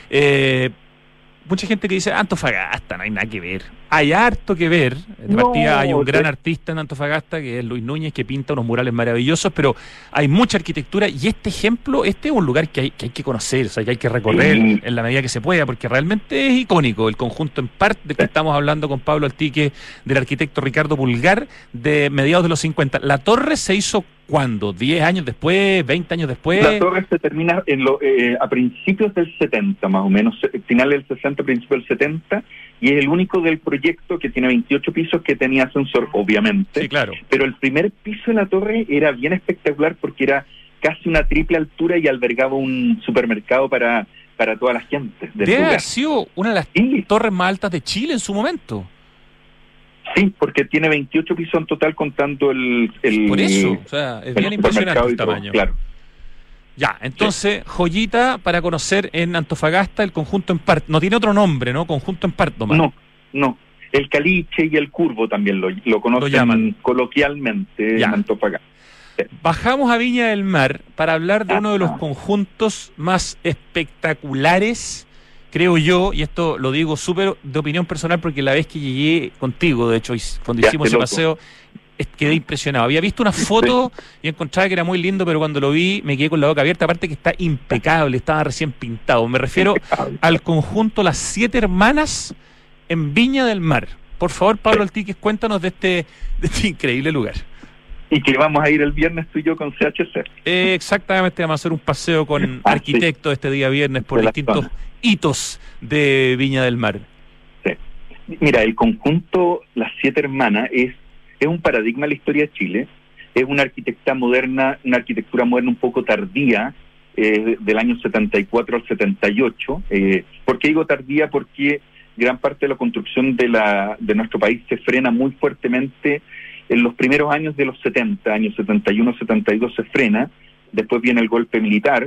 [SPEAKER 2] mucha gente que dice Antofagasta, no hay nada que ver. Hay harto que ver. De partida hay un gran artista en Antofagasta, que es Luis Núñez, que pinta unos murales maravillosos, pero hay mucha arquitectura, y este ejemplo, es un lugar que hay que conocer, o sea, que hay que recorrer en la medida que se pueda, porque realmente es icónico el conjunto en parte del que estamos hablando con Pablo Altique, del arquitecto Ricardo Pulgar, de mediados de los 50. La torre se hizo ¿cuándo? ¿10 años después? ¿20 años después?
[SPEAKER 3] La torre se termina a principios del 70, más o menos, finales del 60, principios del 70, y es el único del proyecto que tiene 28 pisos que tenía ascensor, obviamente.
[SPEAKER 2] Sí, claro.
[SPEAKER 3] Pero el primer piso de la torre era bien espectacular porque era casi una triple altura y albergaba un supermercado para toda la gente.
[SPEAKER 2] Debe haber sido una de las torres más altas de Chile en su momento.
[SPEAKER 3] Sí, porque tiene 28 pisos en total contando
[SPEAKER 2] Por eso, o sea, es bien impresionante el tamaño.
[SPEAKER 3] Claro.
[SPEAKER 2] Ya, entonces, joyita para conocer en Antofagasta, el conjunto en parte. No tiene otro nombre, ¿no? Conjunto en parte nomás.
[SPEAKER 3] No. El caliche y el curvo también lo conocen, lo llaman coloquialmente en Antofagasta. Sí.
[SPEAKER 2] Bajamos a Viña del Mar para hablar de uno de los conjuntos más espectaculares, creo yo, y esto lo digo súper de opinión personal, porque la vez que llegué contigo, de hecho, cuando hicimos ese paseo, quedé impresionado. Había visto una foto y encontraba que era muy lindo, pero cuando lo vi me quedé con la boca abierta, aparte que está impecable, estaba recién pintado. Me refiero al conjunto Las 7 Hermanas en Viña del Mar. Por favor, Pablo Altique, cuéntanos de este increíble lugar.
[SPEAKER 3] Y que vamos a ir el viernes tú y yo con CHC.
[SPEAKER 2] Exactamente, vamos a hacer un paseo con arquitectos este día viernes por distintos hitos de Viña del Mar.
[SPEAKER 3] Sí. Mira, el conjunto Las 7 Hermanas es un paradigma de la historia de Chile, es una arquitectura moderna un poco tardía, del año 74 al 78. ¿Por qué digo tardía? Porque gran parte de la construcción de nuestro país se frena muy fuertemente en los primeros años de los 70, años 71, 72 se frena, después viene el golpe militar,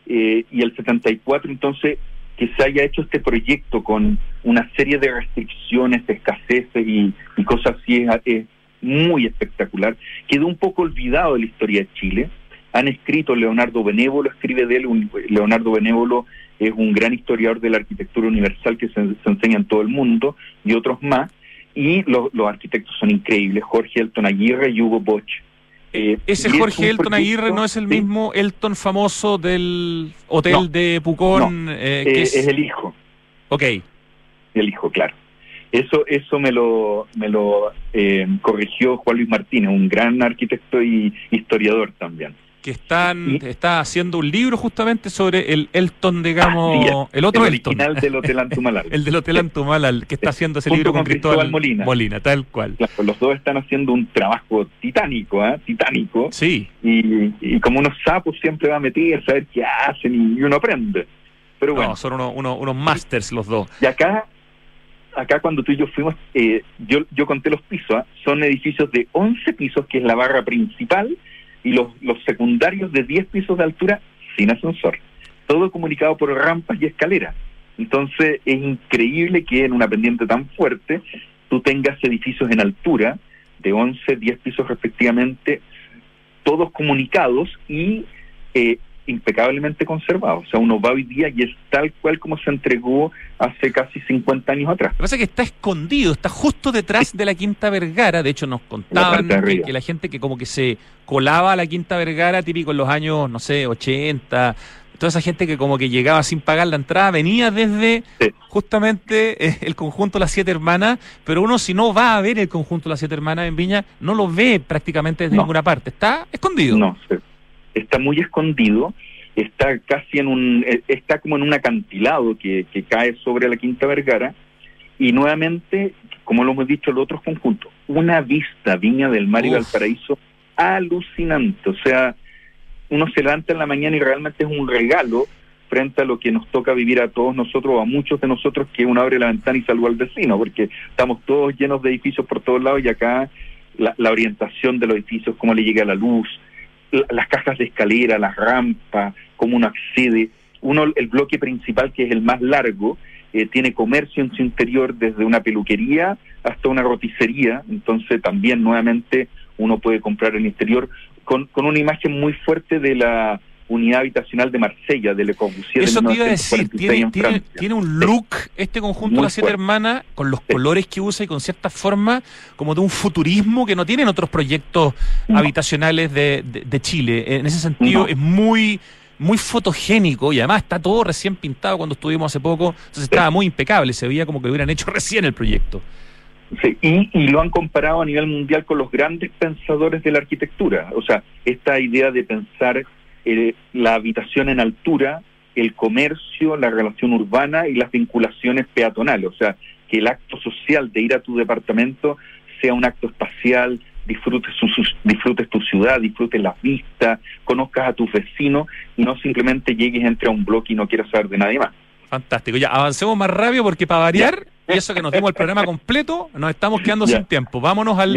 [SPEAKER 3] y el 74 entonces que se haya hecho este proyecto con una serie de restricciones, de escaseces y cosas así es muy espectacular. Quedó un poco olvidado de la historia de Chile. Han escrito, Leonardo Benévolo escribe de él. Leonardo Benévolo es un gran historiador de la arquitectura universal que se enseña en todo el mundo, y otros más, y los arquitectos son increíbles, Jorge Elton Aguirre y Hugo Bosch
[SPEAKER 2] Ese Jorge Elton Aguirre no es el mismo Elton famoso del hotel de Pucón.
[SPEAKER 3] Es el hijo.
[SPEAKER 2] Ok.
[SPEAKER 3] El hijo, claro. Eso me lo corrigió Juan Luis Martínez, un gran arquitecto y historiador también.
[SPEAKER 2] Que está haciendo un libro justamente sobre el Elton, digamos, el otro
[SPEAKER 3] el
[SPEAKER 2] Elton.
[SPEAKER 3] Original del Hotel Antumalal.
[SPEAKER 2] El del Hotel Antumalal, que está haciendo ese libro con Cristóbal Molina, tal cual.
[SPEAKER 3] Claro, los dos están haciendo un trabajo titánico, titánico.
[SPEAKER 2] Sí.
[SPEAKER 3] Y como unos sapos siempre va a meter, saber qué hacen y uno aprende. Pero bueno.
[SPEAKER 2] No, son unos masters los dos.
[SPEAKER 3] Y acá cuando tú y yo fuimos, yo conté los pisos, son edificios de 11 pisos, que es la barra principal, y los secundarios de 10 pisos de altura sin ascensor. Todo comunicado por rampas y escaleras. Entonces es increíble que en una pendiente tan fuerte tú tengas edificios en altura de 11, 10 pisos respectivamente, todos comunicados y impecablemente conservados. O sea, uno va hoy día y es tal cual como se entregó hace casi 50 años atrás.
[SPEAKER 2] Lo que pasa es que está escondido, está justo detrás de la Quinta Vergara. De hecho, nos contaban que la gente que como que se colaba a la Quinta Vergara, típico en los años, no sé, 80, toda esa gente que como que llegaba sin pagar la entrada, venía desde justamente el conjunto Las Siete Hermanas, pero uno, si no va a ver el conjunto Las Siete Hermanas en Viña, no lo ve prácticamente desde ninguna parte. Está escondido.
[SPEAKER 3] No, está muy escondido, está casi está como en un acantilado que cae sobre la Quinta Vergara, y nuevamente, como lo hemos dicho, los otros conjuntos, una vista, Viña del Mar y Valparaíso alucinante. O sea, uno se levanta en la mañana y realmente es un regalo frente a lo que nos toca vivir a todos nosotros, o a muchos de nosotros, que uno abre la ventana y saluda al vecino, porque estamos todos llenos de edificios por todos lados, y acá la orientación de los edificios, cómo le llega la luz, las cajas de escalera, las rampas, cómo uno accede. El bloque principal, que es el más largo, tiene comercio en su interior, desde una peluquería hasta una roticería. Entonces también nuevamente uno puede comprar en el interior con una imagen muy fuerte de la unidad habitacional de Marsella, de Le Corbusier.
[SPEAKER 2] Eso te iba a decir, tiene un look este conjunto de Las Siete Hermanas, con los colores que usa y con cierta forma como de un futurismo que no tienen otros proyectos habitacionales de Chile. En ese sentido es muy fotogénico, y además está todo recién pintado. Cuando estuvimos hace poco, entonces estaba muy impecable, se veía como que lo hubieran hecho recién el proyecto.
[SPEAKER 3] Sí, y lo han comparado a nivel mundial con los grandes pensadores de la arquitectura. O sea, esta idea de pensar la habitación en altura, el comercio, la relación urbana y las vinculaciones peatonales. O sea, que el acto social de ir a tu departamento sea un acto espacial, disfrutes tu ciudad, disfrutes las vistas, conozcas a tus vecinos, y no simplemente llegues, entre a un bloque y no quieras saber de nadie más.
[SPEAKER 2] Fantástico. Ya, avancemos más rápido, porque para variar, y eso que nos dimos el programa completo, nos estamos quedando sin tiempo. Vámonos al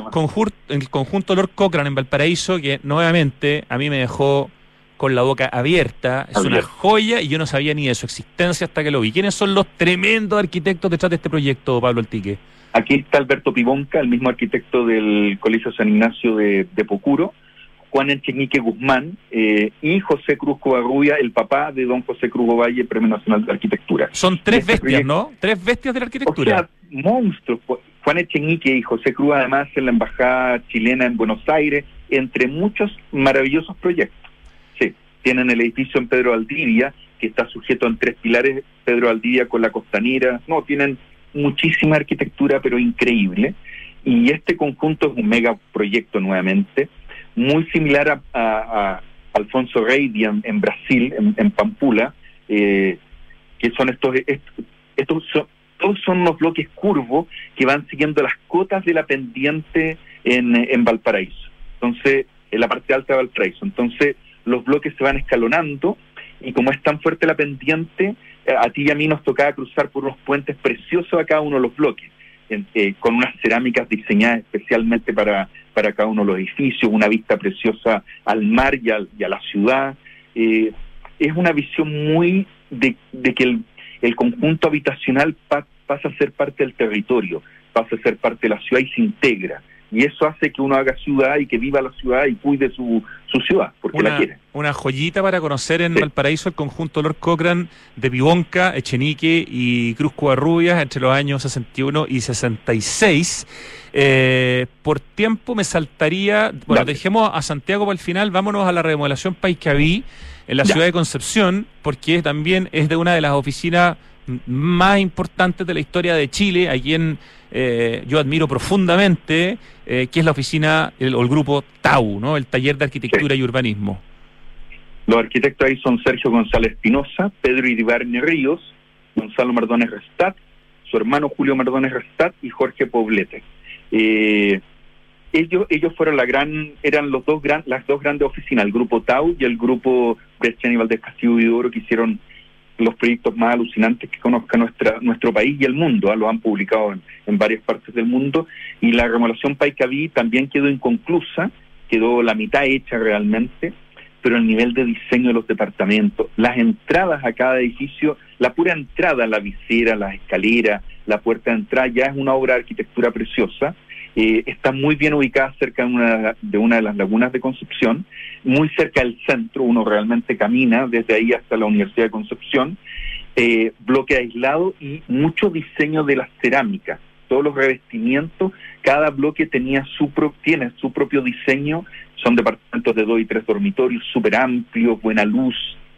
[SPEAKER 2] conjunto Lord Cochrane en Valparaíso, que nuevamente a mí me dejó con la boca abierta. Es una joya, y yo no sabía ni de su existencia hasta que lo vi. ¿Quiénes son los tremendos arquitectos detrás de este proyecto, Pablo Altique?
[SPEAKER 3] Aquí está Alberto Pibonca, el mismo arquitecto del Colegio San Ignacio de Pocuro, Juan Echenique Guzmán, y José Cruz Covarrubia, el papá de don José Cruz Ovalle, Premio Nacional de Arquitectura.
[SPEAKER 2] Son tres bestias, ¿no? Tres bestias de la arquitectura.
[SPEAKER 3] O sea, monstruos. Juan Echenique y José Cruz, además, en la Embajada Chilena en Buenos Aires, entre muchos maravillosos proyectos. Sí, tienen el edificio en Pedro Valdivia, que está sujeto en 3 pilares, Pedro Valdivia con la costanera. No, tienen muchísima arquitectura, pero increíble. Y este conjunto es un megaproyecto nuevamente, muy similar a Alfonso Reidi en Brasil, en Pampula, que son todos son unos bloques curvos que van siguiendo las cotas de la pendiente en Valparaíso. Entonces, en la parte alta de Valparaíso. Entonces, los bloques se van escalonando, y como es tan fuerte la pendiente, a ti y a mí nos tocaba cruzar por unos puentes preciosos a cada uno de los bloques, con unas cerámicas diseñadas especialmente para cada uno de los edificios, una vista preciosa al mar y a la ciudad. Es una visión muy de que el conjunto habitacional pasa a ser parte del territorio, pasa a ser parte de la ciudad y se integra. Y eso hace que uno haga ciudad y que viva la ciudad y cuide su ciudad, porque la quiere.
[SPEAKER 2] Una joyita para conocer en Valparaíso, el conjunto Lord Cochrane de Pibonca, Echenique y Cruz Covarrubias entre los años 61 y 66. Por tiempo me saltaría, bueno, dejemos a Santiago para el final, vámonos a la remodelación Paiscaví en la ciudad de Concepción, porque también es de una de las oficinas más importantes de la historia de Chile, a quien yo admiro profundamente, que es la oficina o el grupo TAU, ¿no? El Taller de Arquitectura y Urbanismo.
[SPEAKER 3] Los arquitectos ahí son Sergio González Espinosa, Pedro Iribarne Ríos, Gonzalo Mardones Restat, su hermano Julio Mardones Restat y Jorge Poblete. Ellos fueron eran las dos grandes oficinas, el grupo TAU y el grupo Bresciani Valdés Castillo Huidobro, que hicieron los proyectos más alucinantes que conozca nuestro país y el mundo. Lo han publicado en varias partes del mundo, y la remodelación Paiscaví también quedó inconclusa, quedó la mitad hecha realmente, pero el nivel de diseño de los departamentos, las entradas a cada edificio, la pura entrada, la visera, las escaleras, la puerta de entrada, ya es una obra de arquitectura preciosa. Está muy bien ubicada cerca de una de las lagunas de Concepción, muy cerca del centro. Uno realmente camina desde ahí hasta la Universidad de Concepción, bloque aislado y mucho diseño de las cerámicas, todos los revestimientos. Cada bloque tiene su propio diseño. Son departamentos de 2 y 3 dormitorios, súper amplios, buena luz,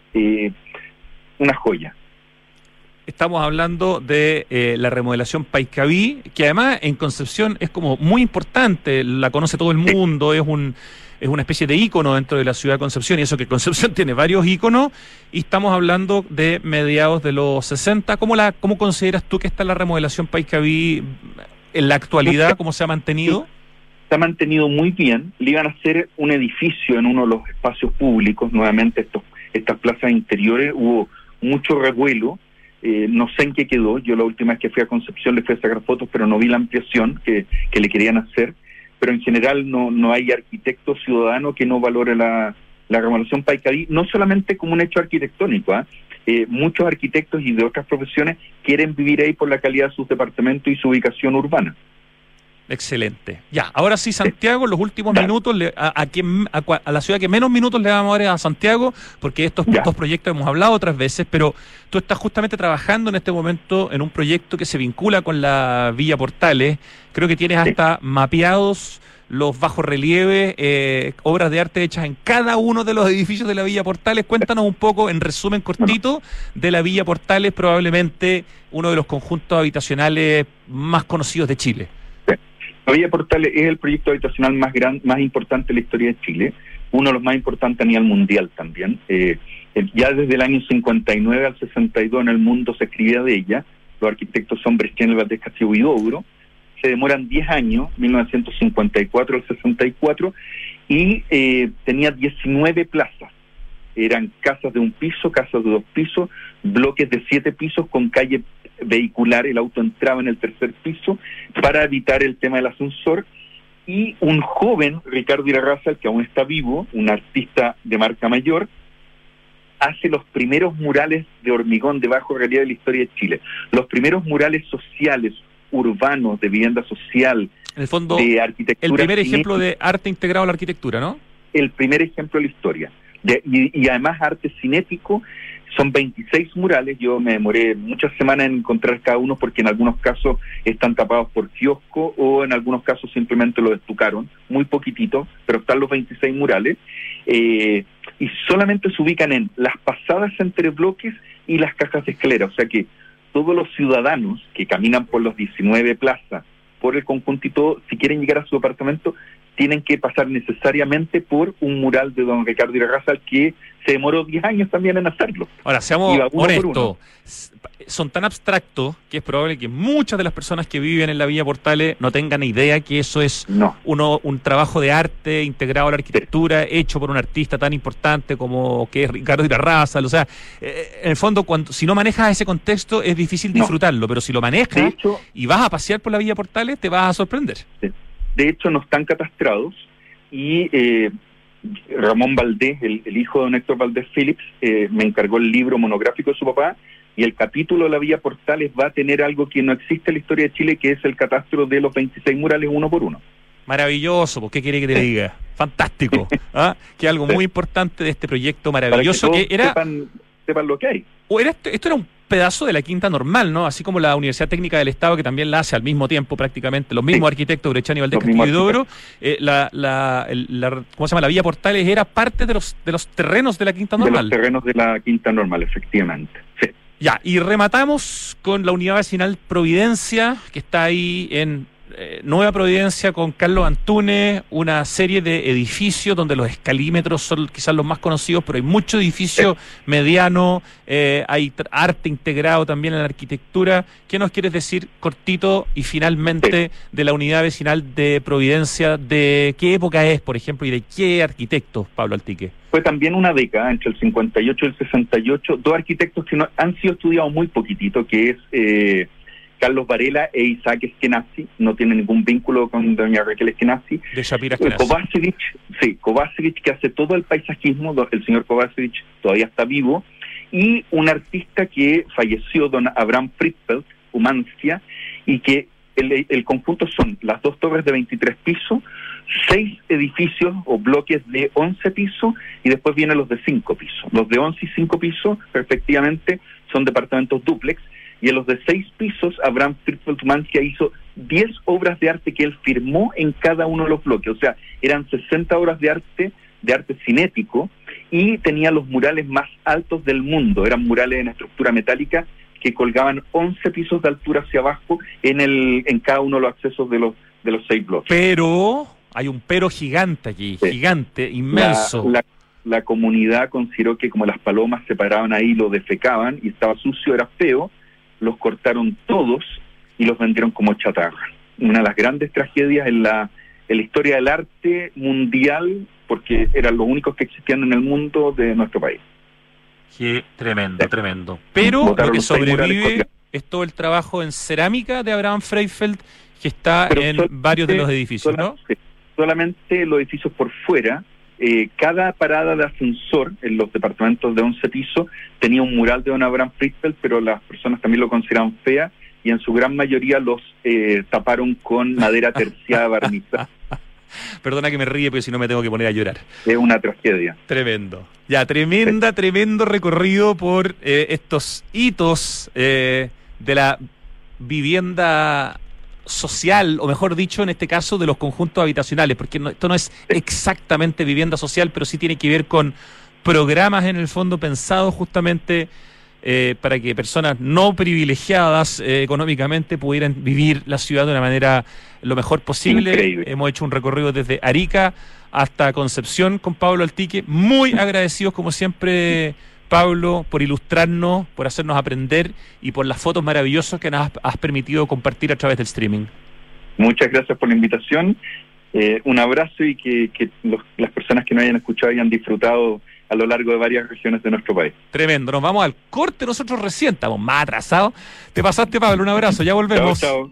[SPEAKER 3] una joya.
[SPEAKER 2] Estamos hablando de la remodelación Paiscaví, que además en Concepción es como muy importante, la conoce todo el mundo, es una especie de ícono dentro de la ciudad de Concepción, y eso que Concepción tiene varios íconos, y estamos hablando de mediados de los 60. ¿Cómo consideras tú que está la remodelación Paiscaví en la actualidad? ¿Cómo se ha mantenido?
[SPEAKER 3] Se ha mantenido muy bien. Le iban a hacer un edificio en uno de los espacios públicos, nuevamente estas plazas interiores, hubo mucho revuelo. No sé en qué quedó. Yo la última vez que fui a Concepción le fui a sacar fotos, pero no vi la ampliación que le querían hacer. Pero en general no hay arquitecto ciudadano que no valore la remodelación Paiscaví, no solamente como un hecho arquitectónico. Muchos arquitectos y de otras profesiones quieren vivir ahí por la calidad de sus departamentos y su ubicación urbana.
[SPEAKER 2] Excelente. Ya, ahora sí, Santiago, los últimos minutos, a la ciudad que menos minutos le vamos a dar a Santiago, porque estos dos proyectos hemos hablado otras veces, pero tú estás justamente trabajando en este momento en un proyecto que se vincula con la Villa Portales. Creo que tienes hasta mapeados los bajorrelieves, obras de arte hechas en cada uno de los edificios de la Villa Portales. Cuéntanos un poco, en resumen cortito, de la Villa Portales, probablemente uno de los conjuntos habitacionales más conocidos de Chile.
[SPEAKER 3] La Villa Portales es el proyecto habitacional más importante de la historia de Chile, uno de los más importantes a nivel mundial también. Ya desde el año 59 al 62 en el mundo se escribía de ella. Los arquitectos son Bresciani Valdés Castillo Huidobro. Se demoran 10 años, 1954 al 64, y tenía 19 plazas. Eran casas de 1 piso, casas de 2 pisos, bloques de 7 pisos con calle vehicular. El auto entraba en el 3er piso para evitar el tema del ascensor. Y un joven, Ricardo Irarrázaval, que aún está vivo, un artista de marca mayor, hace los primeros murales de hormigón de bajo relieve de la historia de Chile. Los primeros murales sociales, urbanos, de vivienda social,
[SPEAKER 2] en el fondo,
[SPEAKER 3] de arquitectura.
[SPEAKER 2] El primer ejemplo de arte integrado a la arquitectura, ¿no?
[SPEAKER 3] El primer ejemplo de la historia. Y además arte cinético. Son 26 murales. Yo me demoré muchas semanas en encontrar cada uno, porque en algunos casos están tapados por kiosco o en algunos casos simplemente lo estucaron, muy poquitito, pero están los 26 murales. Y solamente se ubican en las pasadas entre bloques y las cajas de escalera. O sea que todos los ciudadanos que caminan por los 19 plazas, por el conjunto y todo, si quieren llegar a su departamento, tienen que pasar necesariamente por un mural de don Ricardo Irarrázaval, que se demoró 10 años también en hacerlo.
[SPEAKER 2] Ahora, seamos honestos, son tan abstractos que es probable que muchas de las personas que viven en la Villa Portales no tengan idea que eso es un trabajo de arte integrado a la arquitectura, hecho por un artista tan importante como que es Ricardo Irarrázaval. O sea, en el fondo, si no manejas ese contexto es difícil disfrutarlo, pero si lo manejas y vas a pasear por la Villa Portales, te vas a sorprender.
[SPEAKER 3] De hecho, no están catastrados, y Ramón Valdés, el hijo de don Héctor Valdés Phillips, me encargó el libro monográfico de su papá, y el capítulo de la Villa Portales va a tener algo que no existe en la historia de Chile, que es el catastro de los 26 murales uno por uno.
[SPEAKER 2] Maravilloso, ¿pues qué quiere que te diga? Fantástico, que algo muy importante de este proyecto maravilloso,
[SPEAKER 3] para que
[SPEAKER 2] era...
[SPEAKER 3] sepan lo que hay.
[SPEAKER 2] Esto era un pedazo de la Quinta Normal, ¿no? Así como la Universidad Técnica del Estado, que también la hace al mismo tiempo prácticamente, los mismos arquitectos, Brechani, Valdés, Castillo y Dobro, ¿cómo se llama? La Villa Portales era parte de los terrenos de la Quinta Normal.
[SPEAKER 3] De los terrenos de la Quinta Normal, efectivamente, sí.
[SPEAKER 2] Ya, y rematamos con la unidad vecinal Providencia, que está ahí en Nueva Providencia con Carlos Antunes, una serie de edificios donde los escalímetros son quizás los más conocidos, pero hay mucho edificio mediano, hay arte integrado también en la arquitectura. ¿Qué nos quieres decir, cortito, y finalmente de la unidad vecinal de Providencia? ¿De qué época es, por ejemplo, y de qué arquitectos, Pablo Altique?
[SPEAKER 3] Fue también una década, entre el 58 y el 68, dos arquitectos que han sido estudiados muy poquitito, que es Carlos Varela e Isaac Eskenazi. No tiene ningún vínculo con doña Raquel Eskenazi.
[SPEAKER 2] De Shapira Eskenazi.
[SPEAKER 3] Kovacevic, que hace todo el paisajismo. El señor Kovacevic todavía está vivo. Y un artista que falleció, don Abraham Fritzfeld, Humancia, y que el conjunto son las dos torres de 23 pisos, 6 edificios o bloques de 11 pisos, y después vienen los de 5 pisos. Los de 11 y 5 pisos, efectivamente, son departamentos dúplex, y en los de 6 pisos, Abraham Fritzfeld Humancia hizo 10 obras de arte que él firmó en cada uno de los bloques. O sea, eran 60 obras de arte cinético, y tenía los murales más altos del mundo. Eran murales en estructura metálica que colgaban 11 pisos de altura hacia abajo en cada uno de los accesos de los 6 bloques.
[SPEAKER 2] Pero hay un pero gigante aquí, gigante, inmenso.
[SPEAKER 3] La comunidad consideró que como las palomas se paraban ahí, lo defecaban y estaba sucio, era feo, los cortaron todos y los vendieron como chatarra. Una de las grandes tragedias en la historia del arte mundial, porque eran los únicos que existían en el mundo de nuestro país.
[SPEAKER 2] Qué tremendo. Pero lo que sobrevive es todo el trabajo en cerámica de Abraham Fritzfeld, que está en varios de los edificios, ¿no?
[SPEAKER 3] Solamente los edificios por fuera. Cada parada de ascensor en los departamentos de 11 pisos tenía un mural de don Abraham Fritzfeld, pero las personas también lo consideraban fea, y en su gran mayoría los taparon con madera terciada barnizada.
[SPEAKER 2] Perdona que me ríe, pero si no me tengo que poner a llorar.
[SPEAKER 3] Es una tragedia.
[SPEAKER 2] Tremendo. Ya, tremendo recorrido por estos hitos de la vivienda social, o mejor dicho, en este caso, de los conjuntos habitacionales, porque esto no es exactamente vivienda social, pero sí tiene que ver con programas en el fondo pensados justamente para que personas no privilegiadas económicamente pudieran vivir la ciudad de una manera lo mejor posible. Increíble. Hemos hecho un recorrido desde Arica hasta Concepción con Pablo Altique. Muy agradecidos, como siempre, Pablo, por ilustrarnos, por hacernos aprender y por las fotos maravillosas que nos has permitido compartir a través del streaming. Muchas gracias por la invitación. Un abrazo, y que las personas que no hayan escuchado hayan disfrutado a lo largo de varias regiones de nuestro país. Tremendo. Nos vamos al corte. Nosotros recién estamos más atrasados. Te pasaste, Pablo. Un abrazo. Ya volvemos. Chao.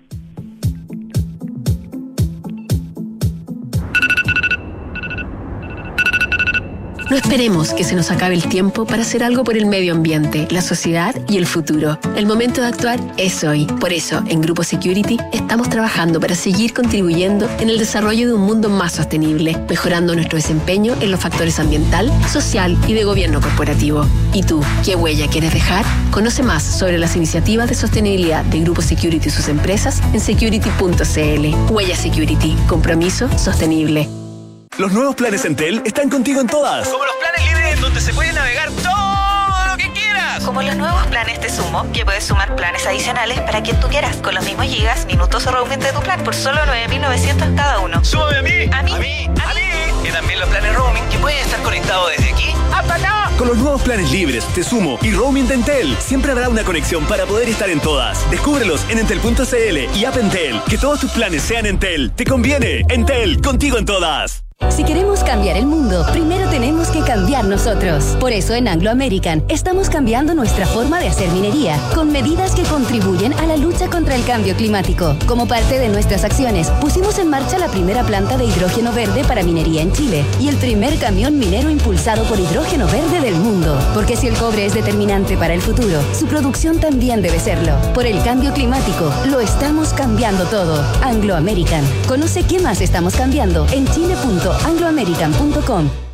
[SPEAKER 4] No esperemos que se nos acabe el tiempo para hacer algo por el medio ambiente, la sociedad y el futuro. El momento de actuar es hoy. Por eso, en Grupo Security, estamos trabajando para seguir contribuyendo en el desarrollo de un mundo más sostenible, mejorando nuestro desempeño en los factores ambiental, social y de gobierno corporativo. ¿Y tú, qué huella quieres dejar? Conoce más sobre las iniciativas de sostenibilidad de Grupo Security y sus empresas en security.cl. Huella Security. Compromiso sostenible.
[SPEAKER 5] Los nuevos planes Entel están contigo en todas.
[SPEAKER 6] Como los planes libres, donde se puede navegar todo lo que quieras.
[SPEAKER 7] Como los nuevos planes de Sumo, que puedes sumar planes adicionales para quien tú quieras, con los mismos gigas, minutos o roaming de tu plan por solo 9.900 cada uno.
[SPEAKER 6] ¡Súbame a mí!
[SPEAKER 7] ¡A mí!
[SPEAKER 6] ¡A mí! ¡A mí! Y también los planes roaming, que pueden estar conectados desde aquí hasta allá.
[SPEAKER 5] Con los nuevos planes libres, Te Sumo y roaming de Entel, siempre habrá una conexión para poder estar en todas. Descúbrelos en entel.cl y App Entel. Que todos tus planes sean Entel. ¿Te conviene? Entel, contigo en todas.
[SPEAKER 8] Si queremos cambiar el mundo, primero tenemos que cambiar nosotros. Por eso en Anglo American estamos cambiando nuestra forma de hacer minería, con medidas que contribuyen a la lucha contra el cambio climático. Como parte de nuestras acciones, pusimos en marcha la primera planta de hidrógeno verde para minería en Chile y el primer camión minero impulsado por hidrógeno verde del mundo. Porque si el cobre es determinante para el futuro, su producción también debe serlo. Por el cambio climático, lo estamos cambiando todo. Anglo American. Conoce qué más estamos cambiando en chile.angloamerican.com.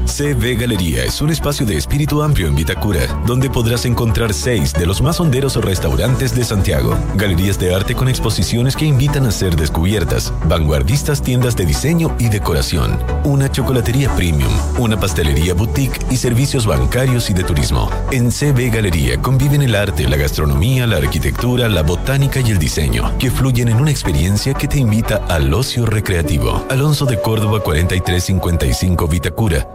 [SPEAKER 9] CB Galería es un espacio de espíritu amplio en Vitacura, donde podrás encontrar 6 de los más honderos restaurantes de Santiago, galerías de arte con exposiciones que invitan a ser descubiertas, vanguardistas tiendas de diseño y decoración, una chocolatería premium, una pastelería boutique y servicios bancarios y de turismo. En CB Galería conviven el arte, la gastronomía, la arquitectura, la botánica y el diseño, que fluyen en una experiencia que te invita al ocio recreativo. Alonso de Córdoba 4355 Vitacura,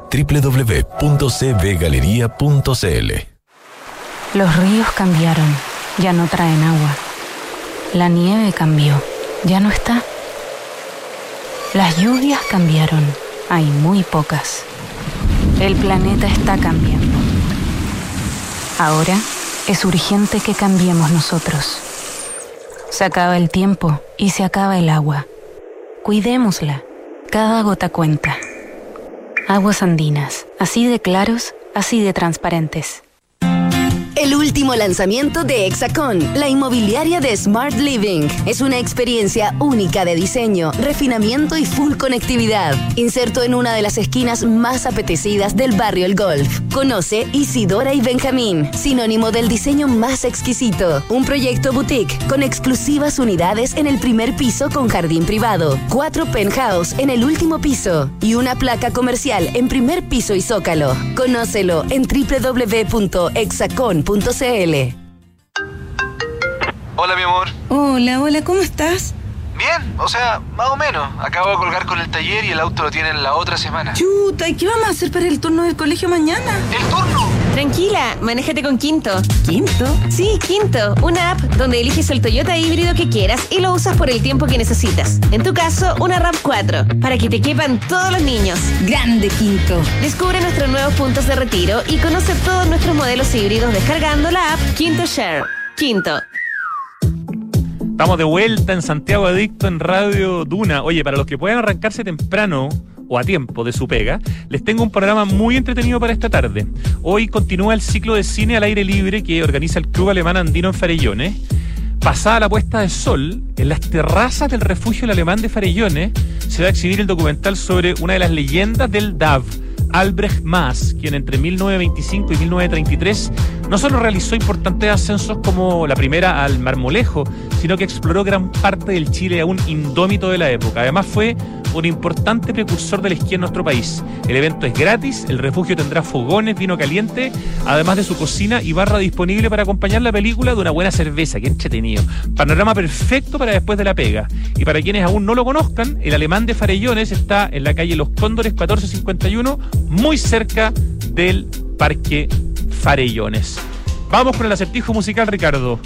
[SPEAKER 9] www.cbgalería.cl.
[SPEAKER 10] Los ríos cambiaron, ya no traen agua. La nieve cambió, ya no está. Las lluvias cambiaron, hay muy pocas. El planeta está cambiando. Ahora es urgente que cambiemos nosotros. Se acaba el tiempo y se acaba el agua. Cuidémosla, cada gota cuenta. Aguas Andinas, así de claros, así de transparentes.
[SPEAKER 8] El último lanzamiento de Hexacón, la inmobiliaria de Smart Living. Es una experiencia única de diseño, refinamiento y full conectividad. Inserto en una de las esquinas más apetecidas del barrio El Golf. Conoce Isidora y Benjamín, sinónimo del diseño más exquisito. Un proyecto boutique con exclusivas unidades en el primer piso con jardín privado, 4 penthouse en el último piso y una placa comercial en primer piso y zócalo. Conócelo en www.hexacon.cl.
[SPEAKER 6] Hola, mi amor.
[SPEAKER 11] Hola, ¿cómo estás?
[SPEAKER 6] Bien, o sea, más o menos. Acabo de colgar con el taller y el auto lo tienen la otra semana.
[SPEAKER 11] Chuta, ¿y qué vamos a hacer para el turno del colegio mañana?
[SPEAKER 6] ¿El turno?
[SPEAKER 12] Tranquila, manéjate con Quinto.
[SPEAKER 11] ¿Quinto?
[SPEAKER 12] Sí, Quinto, una app donde eliges el Toyota híbrido que quieras y lo usas por el tiempo que necesitas. En tu caso, una RAV4, para que te quepan todos los niños.
[SPEAKER 11] ¡Grande, Quinto!
[SPEAKER 12] Descubre nuestros nuevos puntos de retiro y conoce todos nuestros modelos híbridos descargando la app Quinto Share. Quinto.
[SPEAKER 2] Estamos de vuelta en Santiago Adicto en Radio Duna. Oye, para los que puedan arrancarse temprano o a tiempo de su pega, les tengo un programa muy entretenido para esta tarde. Hoy continúa el ciclo de cine al aire libre que organiza el Club Alemán Andino en Farellones. Pasada la puesta de sol, en las terrazas del refugio El Alemán de Farellones se va a exhibir el documental sobre una de las leyendas del DAF, Albrecht Maas, quien entre 1925 y 1933 no solo realizó importantes ascensos como la primera al Marmolejo, sino que exploró gran parte del Chile aún indómito de la época. Además fue un importante precursor del esquí en nuestro país. El evento es gratis, el refugio tendrá fogones, vino caliente, además de su cocina y barra disponible para acompañar la película de una buena cerveza. Qué entretenido. Panorama perfecto para después de la pega. Y para quienes aún no lo conozcan, el Alemán de Farellones está en la calle Los Cóndores 1451, muy cerca del Parque Farellones. Vamos con el acertijo musical, Ricardo.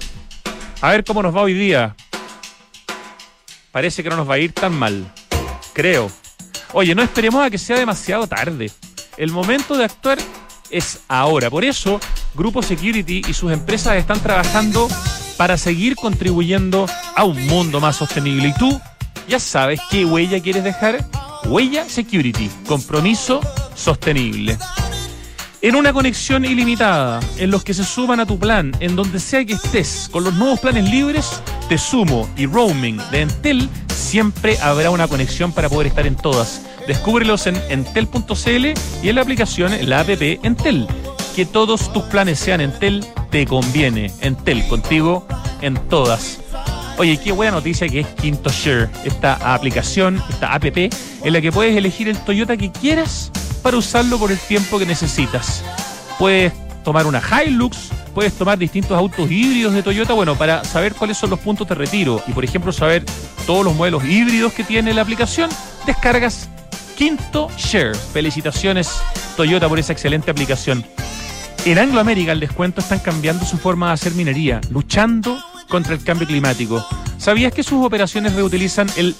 [SPEAKER 2] A ver cómo nos va hoy día. Parece que no nos va a ir tan mal. Creo. Oye, no esperemos a que sea demasiado tarde. El momento de actuar es ahora. Por eso, Grupo Security y sus empresas están trabajando para seguir contribuyendo a un mundo más sostenible. Y tú ya sabes qué huella quieres dejar. Huella Security. Compromiso sostenible. En una conexión ilimitada, en los que se suman a tu plan, en donde sea que estés, con los nuevos planes libres, Te Sumo y Roaming de Entel, siempre habrá una conexión para poder estar en todas. Descúbrelos en entel.cl y en la aplicación, en la app Entel. Que todos tus planes sean Entel, te conviene. Entel, contigo en todas. Oye, qué buena noticia que es Quinto Share, esta aplicación, esta app, en la que puedes elegir el Toyota que quieras para usarlo por el tiempo que necesitas. Puedes tomar una Hilux, puedes tomar distintos autos híbridos de Toyota, bueno, para saber cuáles son los puntos de retiro y, por ejemplo, saber todos los modelos híbridos que tiene la aplicación, descargas Quinto Share. Felicitaciones, Toyota, por esa excelente aplicación. En Anglo American, el descuento, están cambiando su forma de hacer minería, luchando contra el cambio climático. ¿Sabías que sus operaciones reutilizan el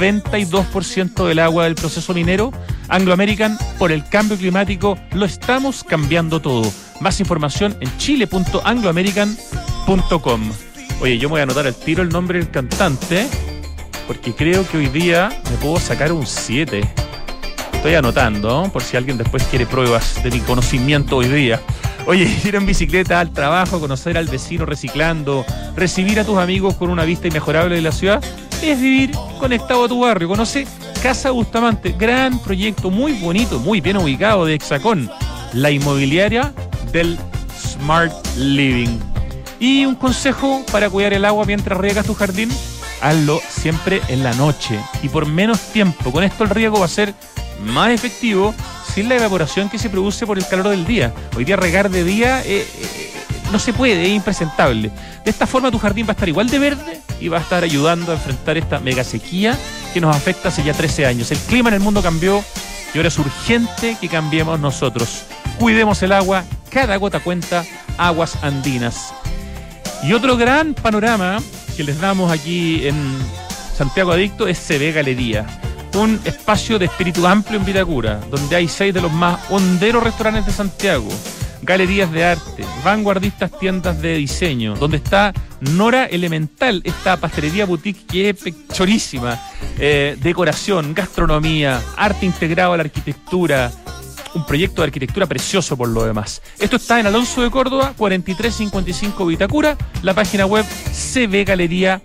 [SPEAKER 2] 92% del agua del proceso minero? Anglo American, por el cambio climático, lo estamos cambiando todo. Más información en chile.angloamerican.com. Oye, yo me voy a anotar al tiro el nombre del cantante, porque creo que hoy día me puedo sacar un 7. Estoy anotando, ¿no? Por si alguien después quiere pruebas de mi conocimiento hoy día. Oye, ir en bicicleta al trabajo, conocer al vecino reciclando, recibir a tus amigos con una vista inmejorable de la ciudad, es vivir conectado a tu barrio. Conoce Casa Bustamante, gran proyecto, muy bonito, muy bien ubicado de Hexacón, la inmobiliaria del Smart Living. Y un consejo para cuidar el agua mientras riegas tu jardín: hazlo siempre en la noche y por menos tiempo. Con esto el riego va a ser más efectivo sin la evaporación que se produce por el calor del día. Hoy día regar de día no se puede, es impresentable. De esta forma tu jardín va a estar igual de verde y va a estar ayudando a enfrentar esta mega sequía que nos afecta hace ya 13 años. El clima en el mundo cambió y ahora es urgente que cambiemos nosotros. Cuidemos el agua, cada gota cuenta. Aguas Andinas. Y otro gran panorama que les damos aquí en Santiago Adicto es CB Galería, un espacio de espíritu amplio en Vitacura, donde hay 6 de los más honderos restaurantes de Santiago, galerías de arte, vanguardistas tiendas de diseño, donde está Nora Elemental, esta pastelería boutique que es chorísima, decoración, gastronomía, arte integrado a la arquitectura, un proyecto de arquitectura precioso por lo demás. Esto está en Alonso de Córdoba, 4355 Vitacura, la página web cbgalería.cl.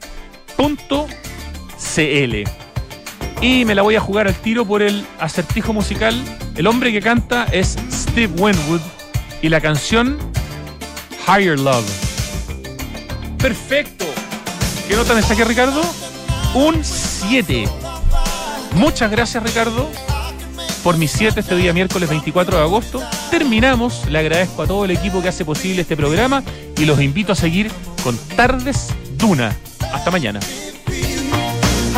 [SPEAKER 2] Y me la voy a jugar al tiro por el acertijo musical. El hombre que canta es Steve Winwood y la canción Higher Love. Perfecto. ¿Qué nota me saqué, Ricardo? Un 7. Muchas gracias, Ricardo, por mis 7 este día miércoles 24 de agosto. Terminamos. Le agradezco a todo el equipo que hace posible este programa y los invito a seguir con Tardes Duna. Hasta mañana.